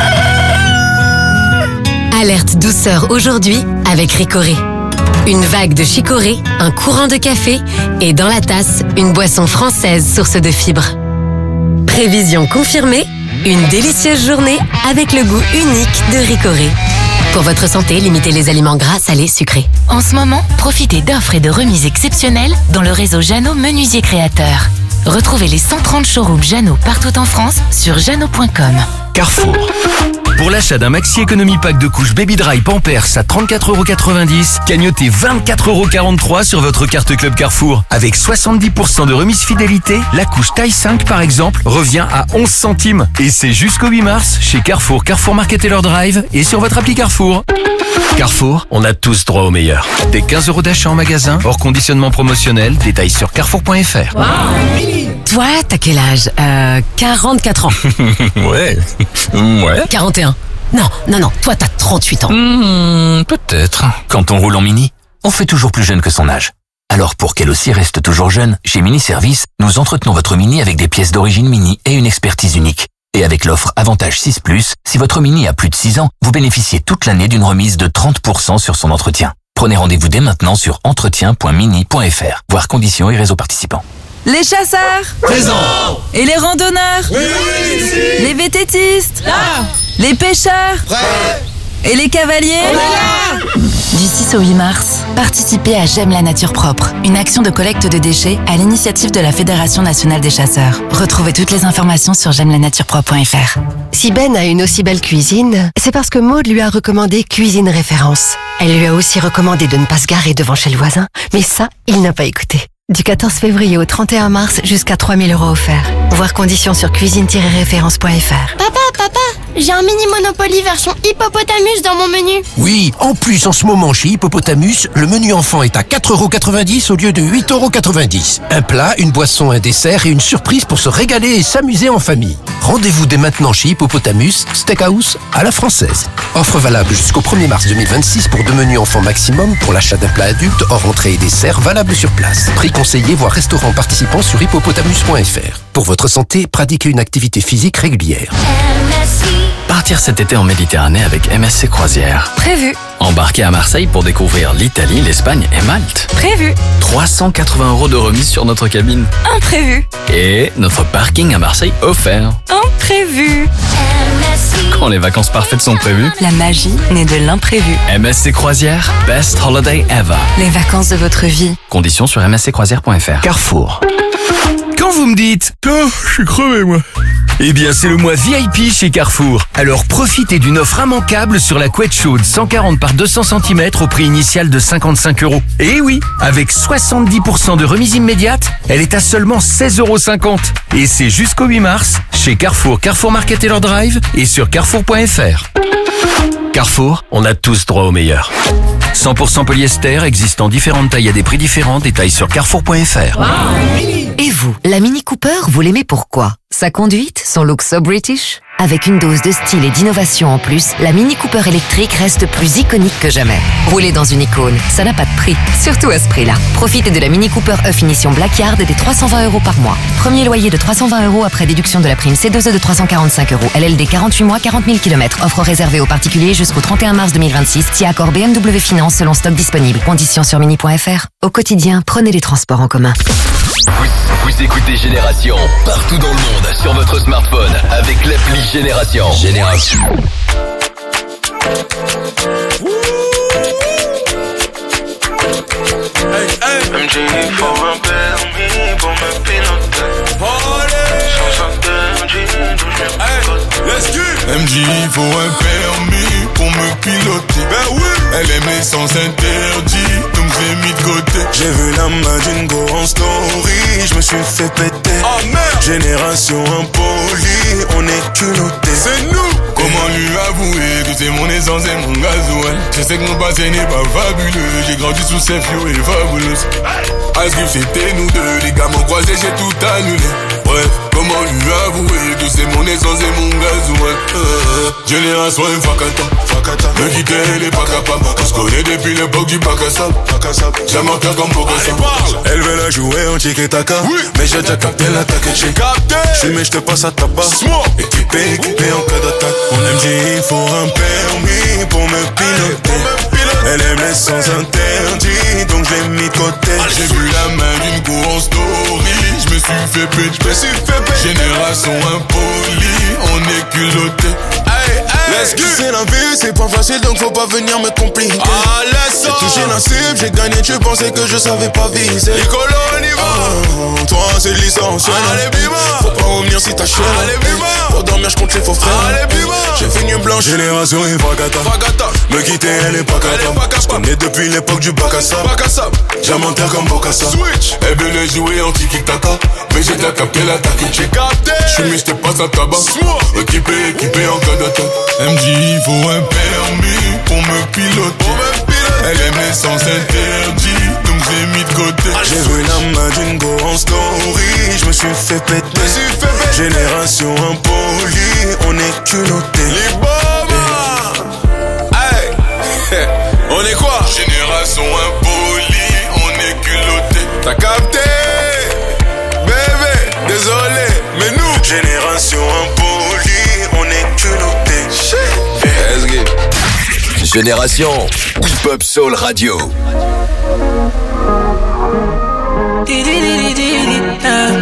Alerte douceur aujourd'hui avec Ricoré. Une vague de chicorée, un courant de café et dans la tasse, une boisson française source de fibres. Prévision confirmée, une délicieuse journée avec le goût unique de Ricoré. Pour votre santé, limitez les aliments gras, salés, sucrés. En ce moment, profitez d'offres et de remises exceptionnelles dans le réseau Jeannot Menuisier Créateur. Retrouvez les cent trente showrooms Jeannot partout en France sur jeannot point com. Carrefour. Pour l'achat d'un maxi économie pack de couches Baby Dry Pampers à trente-quatre euros quatre-vingt-dix, cagnotez vingt-quatre euros quarante-trois sur votre carte Club Carrefour. Avec soixante-dix pour cent de remise fidélité, la couche taille cinq par exemple revient à onze centimes. Et c'est jusqu'au huit mars chez Carrefour, Carrefour Market et leur drive et sur votre appli Carrefour. Carrefour, on a tous droit au meilleur. Des quinze euros d'achat en magasin, hors conditionnement promotionnel, détails sur carrefour point f r. Wow. Toi, t'as quel âge? Euh, quarante-quatre ans. Ouais, ouais. quarante et un. Non, non, non, toi t'as trente-huit ans. Mmh, peut-être. Quand on roule en Mini, on fait toujours plus jeune que son âge. Alors pour qu'elle aussi reste toujours jeune, chez Mini Service, nous entretenons votre Mini avec des pièces d'origine Mini et une expertise unique. Et avec l'offre Avantage six plus, si votre Mini a plus de six ans, vous bénéficiez toute l'année d'une remise de trente pour cent sur son entretien. Prenez rendez-vous dès maintenant sur entretien point mini point f r. Voir conditions et réseaux participants. Les chasseurs Présents. Et les randonneurs Oui, oui, ici. Les vététistes Là. Les pêcheurs Prêt. Et les cavaliers On est là. Du six au huit mars, participez à J'aime la nature propre, une action de collecte de déchets à l'initiative de la Fédération nationale des chasseurs. Retrouvez toutes les informations sur j'aime la nature propre point f r. Si Ben a une aussi belle cuisine, c'est parce que Maud lui a recommandé Cuisine Référence. Elle lui a aussi recommandé de ne pas se garer devant chez le voisin, mais ça, il n'a pas écouté. Du quatorze février au trente et un mars, jusqu'à trois mille euros offerts. Voir conditions sur cuisine tiret référence point f r. Papa, papa, j'ai un mini Monopoly version hippopotamus dans mon menu. Oui, en plus, en ce moment, chez Hippopotamus, le menu enfant est à quatre euros quatre-vingt-dix au lieu de huit euros quatre-vingt-dix. Un plat, une boisson, un dessert et une surprise pour se régaler et s'amuser en famille. Rendez-vous dès maintenant chez Hippopotamus, Steakhouse à la française. Offre valable jusqu'au premier mars deux mille vingt-six pour deux menus enfants maximum pour l'achat d'un plat adulte hors entrée et dessert valable sur place. Prix conseillé, voire restaurant participant sur hippopotamus point f r. Pour votre santé, pratiquez une activité physique régulière. Partir cet été en Méditerranée avec M S C Croisière. Prévu. Embarquer à Marseille pour découvrir l'Italie, l'Espagne et Malte. Prévu. trois cent quatre-vingts euros de remise sur notre cabine. Imprévu. Et notre parking à Marseille offert. Imprévu. Quand les vacances parfaites sont prévues, La magie naît de l'imprévu. M S C Croisière, best holiday ever. Les vacances de votre vie. Conditions sur m s c croisière point f r. Carrefour. Quand vous me dites « Oh, je suis crevé, moi !» Eh bien, c'est le mois V I P chez Carrefour. Alors profitez d'une offre immanquable sur la couette chaude cent quarante par deux cents centimètres au prix initial de cinquante-cinq euros. Et oui, avec soixante-dix pour cent de remise immédiate, elle est à seulement seize euros cinquante. Et c'est jusqu'au huit mars chez Carrefour, Carrefour Market et leur drive et sur carrefour point f r. Carrefour, on a tous droit au meilleur. cent pour cent polyester, existant différentes tailles à des prix différents. Détails sur carrefour point f r. Et vous, la Mini Cooper, vous l'aimez pourquoi? Sa conduite, son look so British? Avec une dose de style et d'innovation en plus, la Mini Cooper électrique reste plus iconique que jamais. Rouler dans une icône, ça n'a pas de prix, surtout à ce prix-là. Profitez de la Mini Cooper E Finition Blackyard des trois cent vingt euros par mois. Premier loyer de trois cent vingt euros après déduction de la prime C deux E de trois cent quarante-cinq euros. L L D quarante-huit mois, quarante mille kilomètres. Offre réservée aux particuliers jusqu'au trente et un mars deux mille vingt-six. Si accord B M W Finance selon stock disponible. Conditions sur mini point f r. Au quotidien, prenez les transports en commun. Vous, vous écoutez Génération partout dans le monde sur votre smartphone avec l'appli Génération. Génération. Hey, hey. M J, il faut un permis pour me piloter. M J, M J, il faut un permis pour me piloter. Ben oui. Elle aime l'essence interdit, donc j'ai mis de côté. J'ai vu la main d'une go en story, je me suis fait péter. Oh merde. Génération impolie, on est culotté. C'est nous. Comment lui avouer que c'est mon essence et mon gasoil? Je sais que mon passé n'est pas fabuleux, j'ai grandi sous ces fio et fabuleuse. Ice Cube c'était nous deux, les gars m'ont croisé, j'ai tout annulé. Bref, comment lui avouer que c'est mon essence et mon gasoil? euh, Génération Fakata, me quitter elle est pas capable. On se connaît depuis l'époque du bac à sable. J'aime un cœur comme Bokassa. Elle veut la jouer en tiki-taka, oui. Mais j'ai déjà capté l'attaque. J'ai capté. Je mais je te passe à tabac. Équipé, équipé en cas d'attaque. On M J, il faut un permis pour me piloter. Elle aime l'essence interdit, donc je l'ai mis de côté. J'ai vu la main d'une go en story, je me suis fait péter. Génération impolie, on est culotté. Hey, hey. C'est la vie, c'est pas facile, donc faut pas venir me compliquer. Ah, laisse ça. J'ai touché la cible, j'ai gagné, tu pensais que je savais pas viser. Nicolo, on y va. Oh, toi, c'est licence. Allez, bima. Faut pas revenir si t'as chaud. Allez, bima. Pour dormir, je compte les faux frères. Allez, bima. J'ai fait une blanche. Génération et Fakata. Me quitter, elle est pas capable. Je connais depuis l'époque du bac à sable. J'aime en terre comme Bokassa. Switch. Elle veut les jouer en tiki-taka, mais j'ai déjà capté l'attaque. J'ai capté. J'suis mis, j'te passe un tabac. Équipé, équipé en cas d'attaque. M J, il faut un permis pour me piloter. Elle aime l'essence interdit, donc j'ai mis de côté. J'ai vu la main d'une go en story, je me suis fait péter. Génération impolie, on est culotté. Les bombes. Hey. On est quoi? Génération impolie, on est culotté. T'as capté? Bébé, désolé, mais nous. Génération impolie, on est culotté. Let's get. Génération Hip-Hop Soul Radio.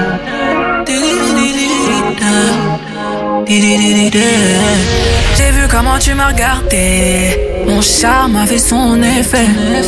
J'ai vu comment tu m'as regardé. Mon charme a fait son effet.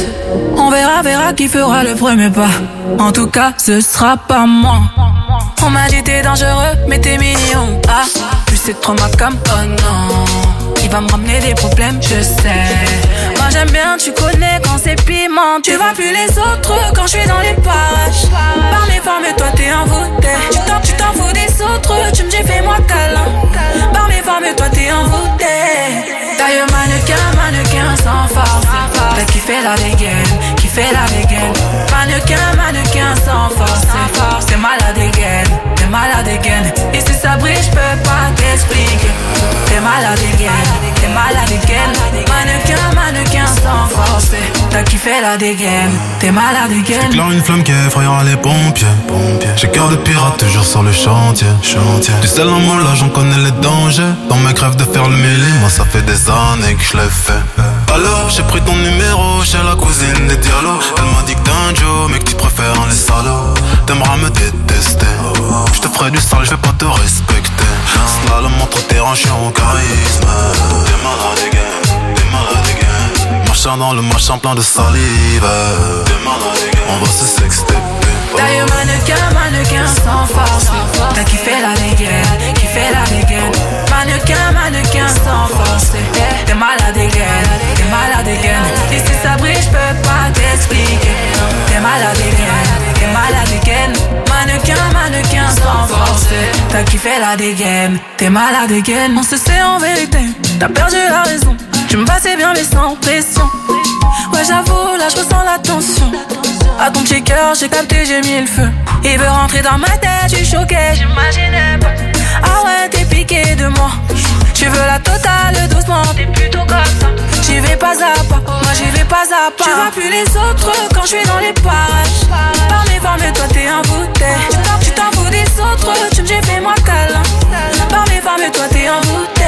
On verra, verra qui fera le premier pas. En tout cas, ce sera pas moi. On m'a dit t'es dangereux, mais t'es mignon. Ah, plus c'est trop ma cam, oh non. Il va me ramener des problèmes, je sais. Moi j'aime bien, tu connais quand c'est piment. Tu vois plus les autres quand je suis dans les parages. Par mes formes, toi t'es envoûté. Tu t'en, tu t'en fous des autres, tu me dis fais-moi câlin. Par mes formes, toi t'es envoûté. Taille mannequin, mannequin sans force. T'as kiffé la dégaine, kiffé la dégaine. Mannequin, mannequin sans force. T'es malade again, t'es malade again. Et si ça brille, je peux pas t'expliquer. T'es malade again, t'es malade again. Mannequin, mannequin sans force. T'as kiffé la dégaine, t'es malade again. J'éclaire une flamme qui effrayera les pompiers. J'ai cœur de pirate toujours sur le chantier. Du sel en moi là j'en connais les dangers. Dans mes crèves de faire le mêlé, moi ça fait des années que je l'ai fait. Alors j'ai pris ton numéro chez la cousine des dialogues. Elle m'a dit que t'es un Joe mais que tu préfères les salauds. T'aimeras me détester. Je te ferai du sale, je vais pas te respecter. Slalom entre terrain, je suis en charisme. T'es malade again, t'es malade again. Machin dans le machin plein de salive. T'es malade again, on va se sexter. Taille mannequin, mannequin sans force. T'as kiffé la dégaine, kiffé la dégaine. Mannequin, mannequin sans force. T'es malade again, t'es malade again. Et si ça brille, je peux pas t'expliquer. T'es malade again, t'es malade again. Mannequin, mannequin sans force. T'as kiffé la dégaine, t'es malade again. On se sait en vérité, t'as perdu la raison. Tu me passais bien mais sans pression. Ouais j'avoue, là je ressens la tension. À ton petit cœur, j'ai capté, j'ai mis le feu. Il veut rentrer dans ma tête, je suis choqué, j'imaginais pas. Ah ouais, t'es piqué de moi. Tu veux la totale doucement, t'es plutôt comme ça. J'y vais pas à pas, moi j'y vais pas à pas. Tu vois plus les autres quand je suis dans les parages. Par mes formes, toi t'es envoûté. Tu t'en, tu t'en fous des autres, tu me dis fais-moi câlin. Par mes formes, toi t'es envoûté.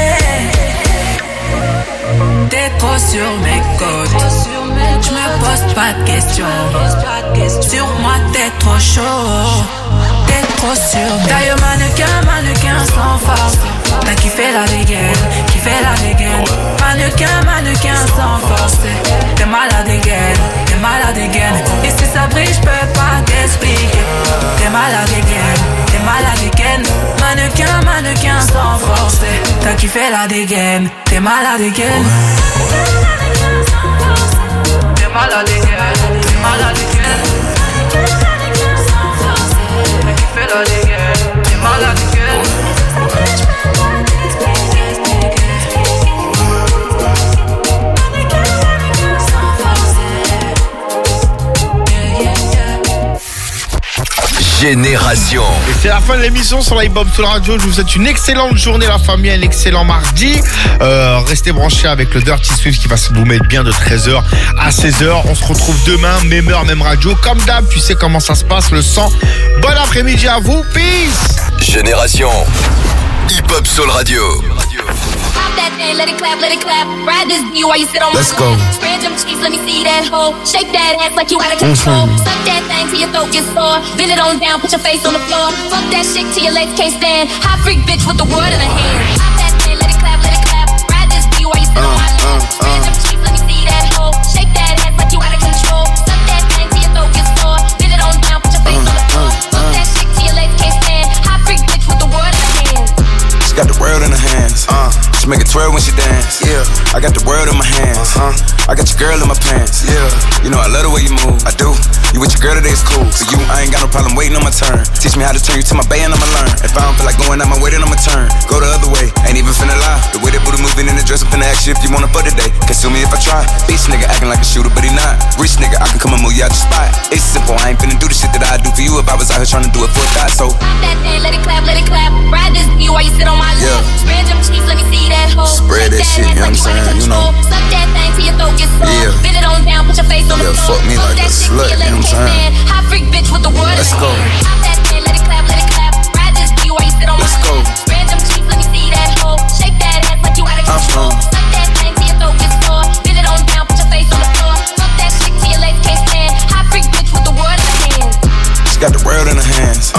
T'es trop sur mes côtes. Je me pose pas de questions. Sur moi t'es trop chaud. T'es trop sur. Taille mannequin, mannequin sans force. T'as kiffé la dégaine, kiffé la dégaine. Mannequin, mannequin sans force. T'es malade again, t'es malade again. Et si ça brille, je peux pas t'expliquer. T'es malade again, t'es malade again. Mannequin, mannequin sans force. T'as kiffé la dégaine, t'es malade again. T'es malade again, t'es malade again. T'as kiffé la dégaine, t'es malade again. Génération. Et c'est la fin de l'émission sur la Hip Hop Soul Radio. Je vous souhaite une excellente journée la famille, un excellent mardi. Euh, restez branchés avec le Dirty Swift qui va vous mettre bien de treize heures à seize heures. On se retrouve demain, même heure, même radio. Comme d'hab, tu sais comment ça se passe, le sang. Bon après-midi à vous, peace. Génération Hip Hop Soul Radio. That thing, let it clap, let it clap. Ride this D while you sit on my Let's go. Spread them cheeks, let me see that hoe. Shake that ass like you out of control. Mm-hmm. Suck that thing till your throat gets sore. Bend it on down, put your face on the floor. Fuck that shit till your legs can't stand. Hot freak bitch with the world in her hand. Pop that thing, let it clap, let it clap. Ride this D while you sit uh, on my lap. Uh, Spread uh. them cheeks, let me see that hoe. Shake that ass like you out of control. Suck that thing till your throat gets sore. Bend it on down, put your face uh, on the floor. Uh, Fuck uh. that shit till your legs can't stand. Hot freak bitch with the world in her hand. She got the world in her hands. Uh. She make it twirl when she dance. Yeah, I got the world in my hands. Uh-huh. I got your girl in my pants. Yeah, you know I love the way you move. I do. You with your girl today is cool. For you, I ain't got no problem waiting on my turn. Teach me how to turn you to my bay and I'ma learn. If I don't feel like going out my way, then I'ma turn. Go the other way, ain't even finna lie. The way that booty moving in the dress, I'm finna ask you if you wanna fuck today. Consume me if I try. Bitch nigga acting like a shooter, but he not. Rich nigga, I can come and move you out your spot. It's simple, I ain't finna do the shit that I do for you if I was out here trying to do it for a thought. So pop that thing, let it clap, let it clap. Ride this D while you sit on my lap. Yeah. Spread them cheeks, let me see that hoe. Spread that shit, you know what I'm saying? You know. Suck that thing till your throat gets sore. Yeah. Bend it on down, put your face on yeah, the floor. Fuck me like a slut, you know what I'm saying? Hot freak bitch with the world. Let's go. Pop that thing, let it clap, let it clap. Ride this D while you sit on my Let's go. Spread them cheeks, let me see that hoe. Shake that ass like you out of control. Uh-huh. Suck that thing till your throat gets sore. Bend it on down, put your face on the floor. Fuck that shit till your legs can't stand. Hot freak bitch with the world in her hand. She got the world in her hands. Uh.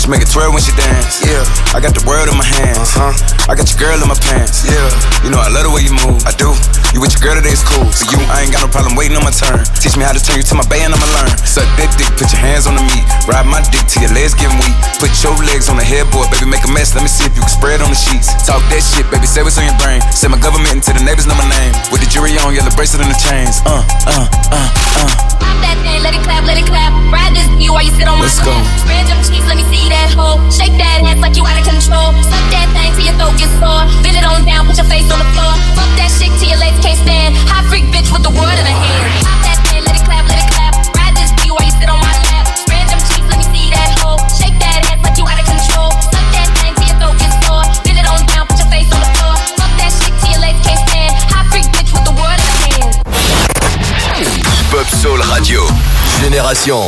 She make it twirl when she dance. Yeah, I got the world in my hands. Uh-huh. I got your girl in my pants. Yeah, you know I love the way you move. I do. You with your girl today is cool. For you, I ain't got no problem waiting on my turn. Teach me how to turn you to my bay and I'ma learn. Suck that dick, put your hands on the meat. Ride my dick till your legs get weak. Put your legs on the headboard, baby, make a mess. Let me see if you can spread on the sheets. Talk that shit, baby, say what's on your brain. Say my government until the neighbors know my name. With the jury on, yellow bracelet and the chains. Uh, uh, uh, uh. Pop that thing, let it clap, let it clap. Ride this D while you sit on my Let's go. Spread your cheeks, let me see that hole. Shake that ass like you out of control. Suck that thing till your throat gets sore. Bend it on down, put your face on the floor. Fuck that shit till your legs can't stand. High freak bitch with the word in her hand. Pop that thing, let it clap, let it clap. Ride this D while you sit on my lap. Spread them cheeks, let me see that hole. Shake that ass like you out of control. Suck that thing till your throat gets sore. Bend it on down, put your face on the floor. Fuck that shit till your legs can't stand. High freak bitch with the word in her hand. Hip-Hop Soul Radio, Génération.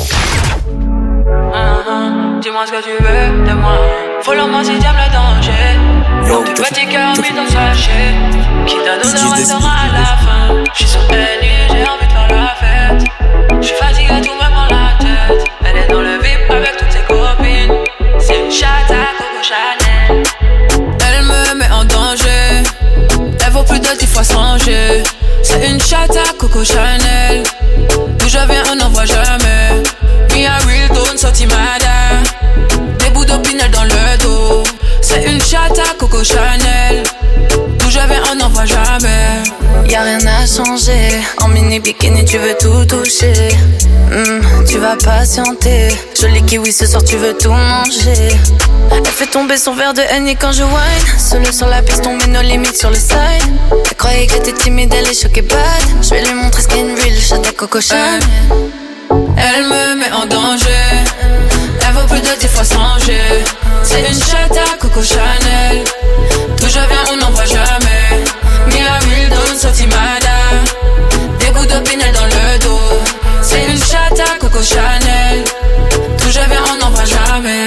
Uh-huh. Dis-moi ce que tu veux de moi. Follow-moi si t'aimes le danger. Yo, du petit cœur mis dans le sachet. Qui donne honneur restera à la fin. J'suis sur N U, j'ai envie de faire la fête. J'suis fatigué, tout me prend la tête. Elle est dans le V I P avec toutes ses copines. C'est une chatte à Coco Chanel. Elle me met en danger. Elle vaut plus de dix fois sans G. C'est une chatte à Coco Chanel. D'où je viens, on n'en voit jamais. Me a real tone, sotimada. Des bouts d'opinel dans le dos. C'est une chatte à Coco Chanel. D'où je viens, on n'en voit jamais. Y'a rien à changer. En mini bikini, tu veux tout toucher. Mmh, tu vas patienter. Joli kiwi, ce soir, tu veux tout manger. Elle fait tomber son verre de Henny quand je whine. Seule sur la piste, on met nos limites sur le side. Elle croyait que t'es timide, elle est choquée bad. Je vais lui montrer ce qu'est une real chatte à Coco Chanel. Elle me met en danger. Elle vaut plus de dix fois sans G. C'est une chatte à Coco Chanel. D'où je viens, on n'en voit jamais. Mia real don't sotimada. Des bouts d'opinel dans le dos. C'est une chatte à Coco Chanel. D'où je viens, on n'en voit jamais.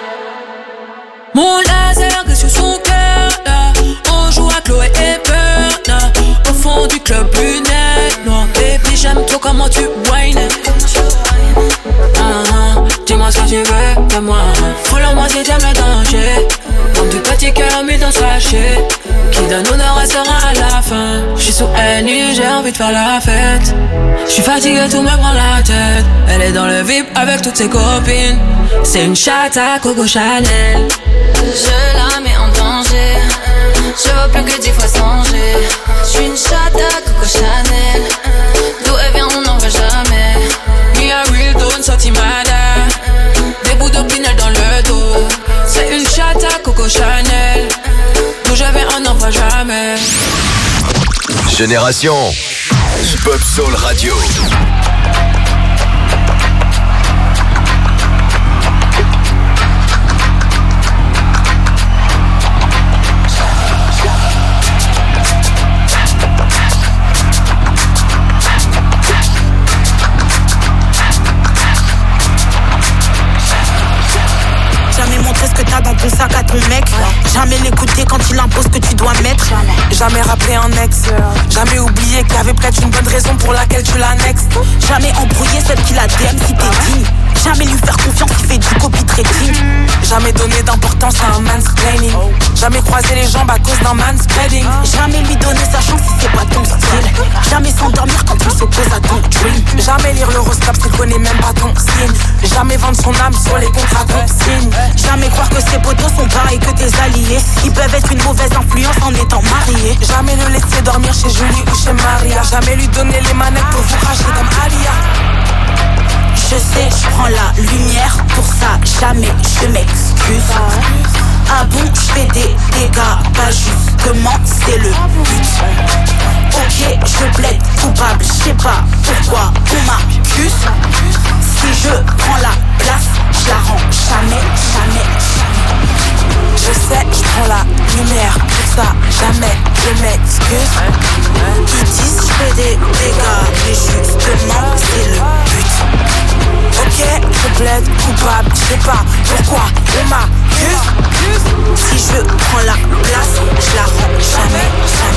Mon laser est sur son cœur, là. On joue à Chloé et Berna. Au fond du club, lunettes noires. Baby, j'aime trop comment tu whines. Uh-huh. Dis-moi ce que tu veux de moi. Follow-moi si t'aimes le danger. Comme du petit cœur mis dans sachet. Qui donne honneur restera à la fin. J'suis sous N U, j'ai envie de faire la fête. J'suis fatigué, tout me prend la tête. Elle est dans le V I P avec toutes ses copines. C'est une chatte à Coco Chanel. Je la mets en danger. Je vaux plus que dix fois sans G. J'suis une chatte à Coco Chanel. D'où elle vient, on n'en voit jamais. Me a real don't sotimada. Des bouts d'opinel dans le dos. C'est une chatte à Coco Chanel. D'où je viens, on n'en voit jamais. Génération Hip-Hop Soul Radio. Dans ton sac à ton mec. Jamais l'écouter quand il impose que tu dois mettre. Jamais rappeler un ex. Jamais oublier qu'il y avait peut-être une bonne raison pour laquelle tu l'annexes. Jamais embrouiller celle qui la D M si t'es digne. Jamais lui faire confiance qui fait du copy trading. Jamais donner d'importance à un mansplaining. Jamais croiser les jambes à cause d'un manspreading. Jamais lui donner sa chance si c'est pas ton style. Jamais s'endormir quand il s'oppose à ton dream. Jamais lire l'horoscope s'il connaît même pas ton signe. Jamais vendre son âme sur les contrats qu'on signe. Jamais croire que ses potos sont pareils que tes alliés. Ils peuvent être une mauvaise influence en étant mariés. Jamais le laisser dormir chez Julie ou chez Maria. Jamais lui donner les manettes pour vous cracher comme Alia. Je sais, je prends la lumière, pour ça jamais je m'excuse. Ah bon, je fais des dégâts, pas justement, c'est le but. Ok, je plaide coupable, je sais pas pourquoi on m'accuse. Si je prends la place, je la rends jamais, jamais, jamais. Je sais, je prends la lumière, pour ça jamais je m'excuse. Ils disent je fais des dégâts, mais justement c'est le but. Ok, je plaide coupable, je sais pas pourquoi on m'accuse. Si je prends la place, je la rends jamais, jamais,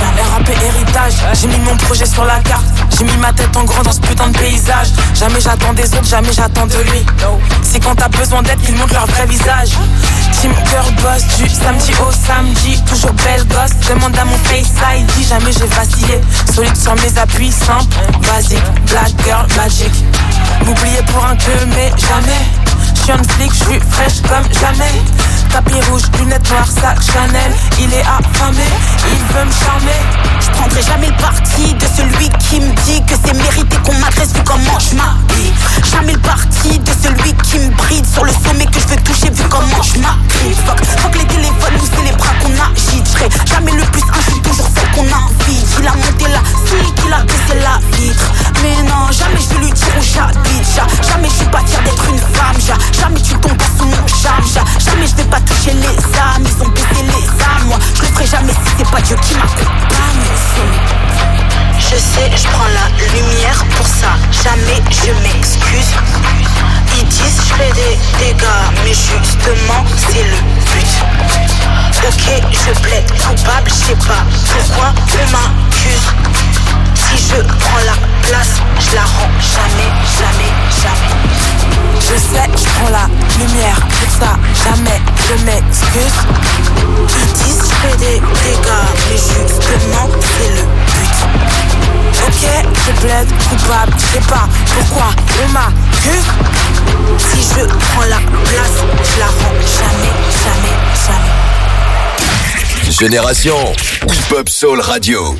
R A P héritage, j'ai mis mon projet sur la carte. J'ai mis ma tête en grand dans ce putain de paysage. Jamais j'attends des autres, jamais j'attends de lui. C'est quand t'as besoin d'aide qu'ils montrent leur vrai visage. Team Girl Boss du samedi au samedi. Toujours belle gosse, demande à mon face I D. Jamais j'ai vacillé, solide sur mes appuis. Simple, basique, black girl, magic. M'oublier pour un peu mais jamais. J'suis un flic, j'suis fraîche comme jamais. Tapis rouge, lunettes noires, sac Chanel. Il est affamé, il veut me charmer. J'prendrai jamais le parti de celui qui me dit que c'est mérité qu'on m'adresse vu comment j'm'habille. Jamais le parti de celui qui me bride sur le sommet que je veux toucher vu comment j'm'habille. Fuck, fuck les téléphones, nous c'est les bras qu'on agite. J'serai jamais le plus un, j'suis toujours celle qu'on invite. Il a monté la slick, il a baissé la vitre. Mais non, jamais je vais lui dire où j'habite. Jamais je suis pas fière d'être une femme. Jamais tu tombes pas sous mon charme. Jamais je vais pas toucher les âmes. Ils ont baissé les âmes. Moi je le ferai jamais si c'est pas Dieu qui m'accompagne. Je sais, je prends la lumière pour ça. Jamais je m'excuse. Ils disent je fais des dégâts, mais justement c'est le but. Ok, je plaide coupable, je sais pas pourquoi on m'accuse. Si je prends la place, je la rends jamais, jamais, jamais. Je sais, je prends la lumière pour ça, jamais je m'excuse. Ils disent je fais des dégâts, mais justement c'est le but. Ok, je plaide coupable, je sais pas pourquoi on m'accuse. Si je prends la place, je la rends jamais, jamais, jamais. Génération Hip-Hop Soul Radio.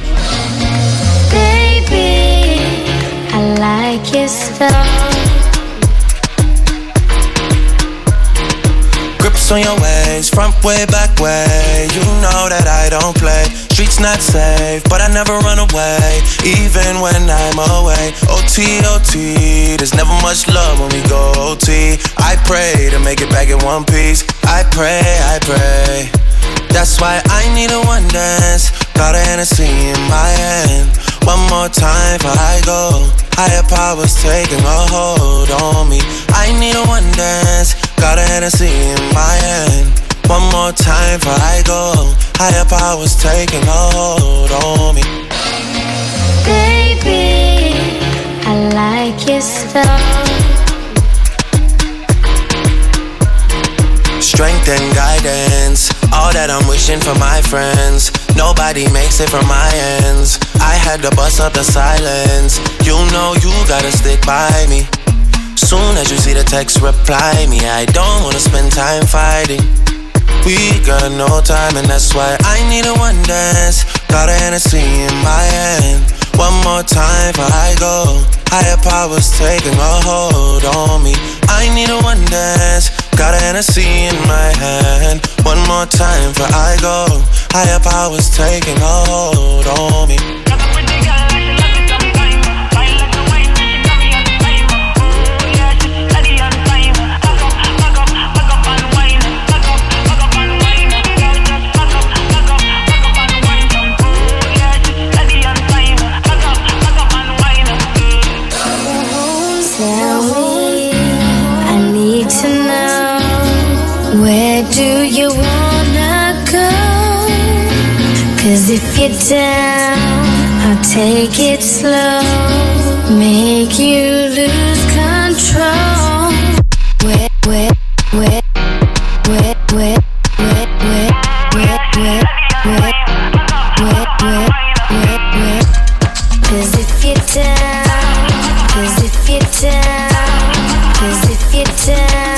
Baby, I like your stuff. Grips on your waist, front way, back way. You know that I don't play. Streets not safe, but I never run away, even when I'm away. O T, O T, there's never much love when we go O T. I pray to make it back in one piece. I pray, I pray. That's why I need a one dance. Got a Hennessy in my hand. One more time before I go. Higher powers taking a hold on me. I need a one dance. Got a Hennessy in my hand. One more time before I go. Higher powers taking a hold on me. Baby, I like your stuff. Strength and guidance, all that I'm wishing for my friends. Nobody makes it from my ends. I had to bust up the silence. You know you gotta stick by me. Soon as you see the text, reply me. I don't wanna spend time fighting. We got no time and that's why I need a one dance. Got a Hennessy in my hand. One more time before I go. Higher powers taking a hold on me. I need a one dance. Got a Hennessy in my hand. One more time before I go. Higher powers taking a hold on me. Do you wanna go? Cause if you're down, I'll take it slow. Make you lose control. Wet, wet, wet, wet, wet, wet, wet, wet, wet, wet, wet, wet, wet, wet. Cause if you're down, cause if you're down, cause if you're down.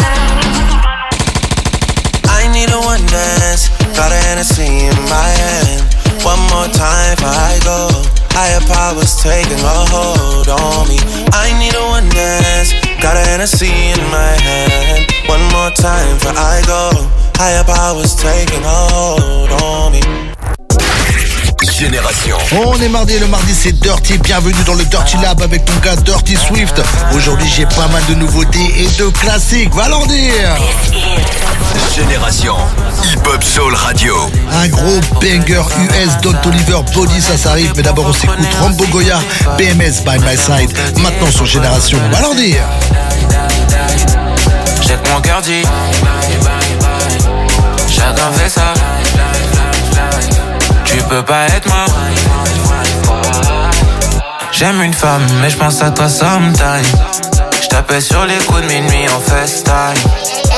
Got a Hennessy in my hand. One more time before I go. Higher powers taking a hold on me. I need a one dance. Got a Hennessy in my hand. One more time before I go. Higher powers taking a hold on me. Génération. On est mardi et le mardi c'est Dirty. Bienvenue dans le Dirty Lab avec ton gars Dirty Swift. Aujourd'hui j'ai pas mal de nouveautés et de classiques. Va leur dire. Génération Hip-Hop Soul Radio. Un gros banger U S Don Toliver Body, ça ça arrive. Mais d'abord on s'écoute Rambo Goya, B M S By My Side. Maintenant sur Génération. Va leur dire. J'ai que mon cœur dit. Chacun fait ça. Tu peux pas être moi. J'aime une femme, mais je pense à toi sometime. Je t'appelle sur les coups de minuit en FaceTime.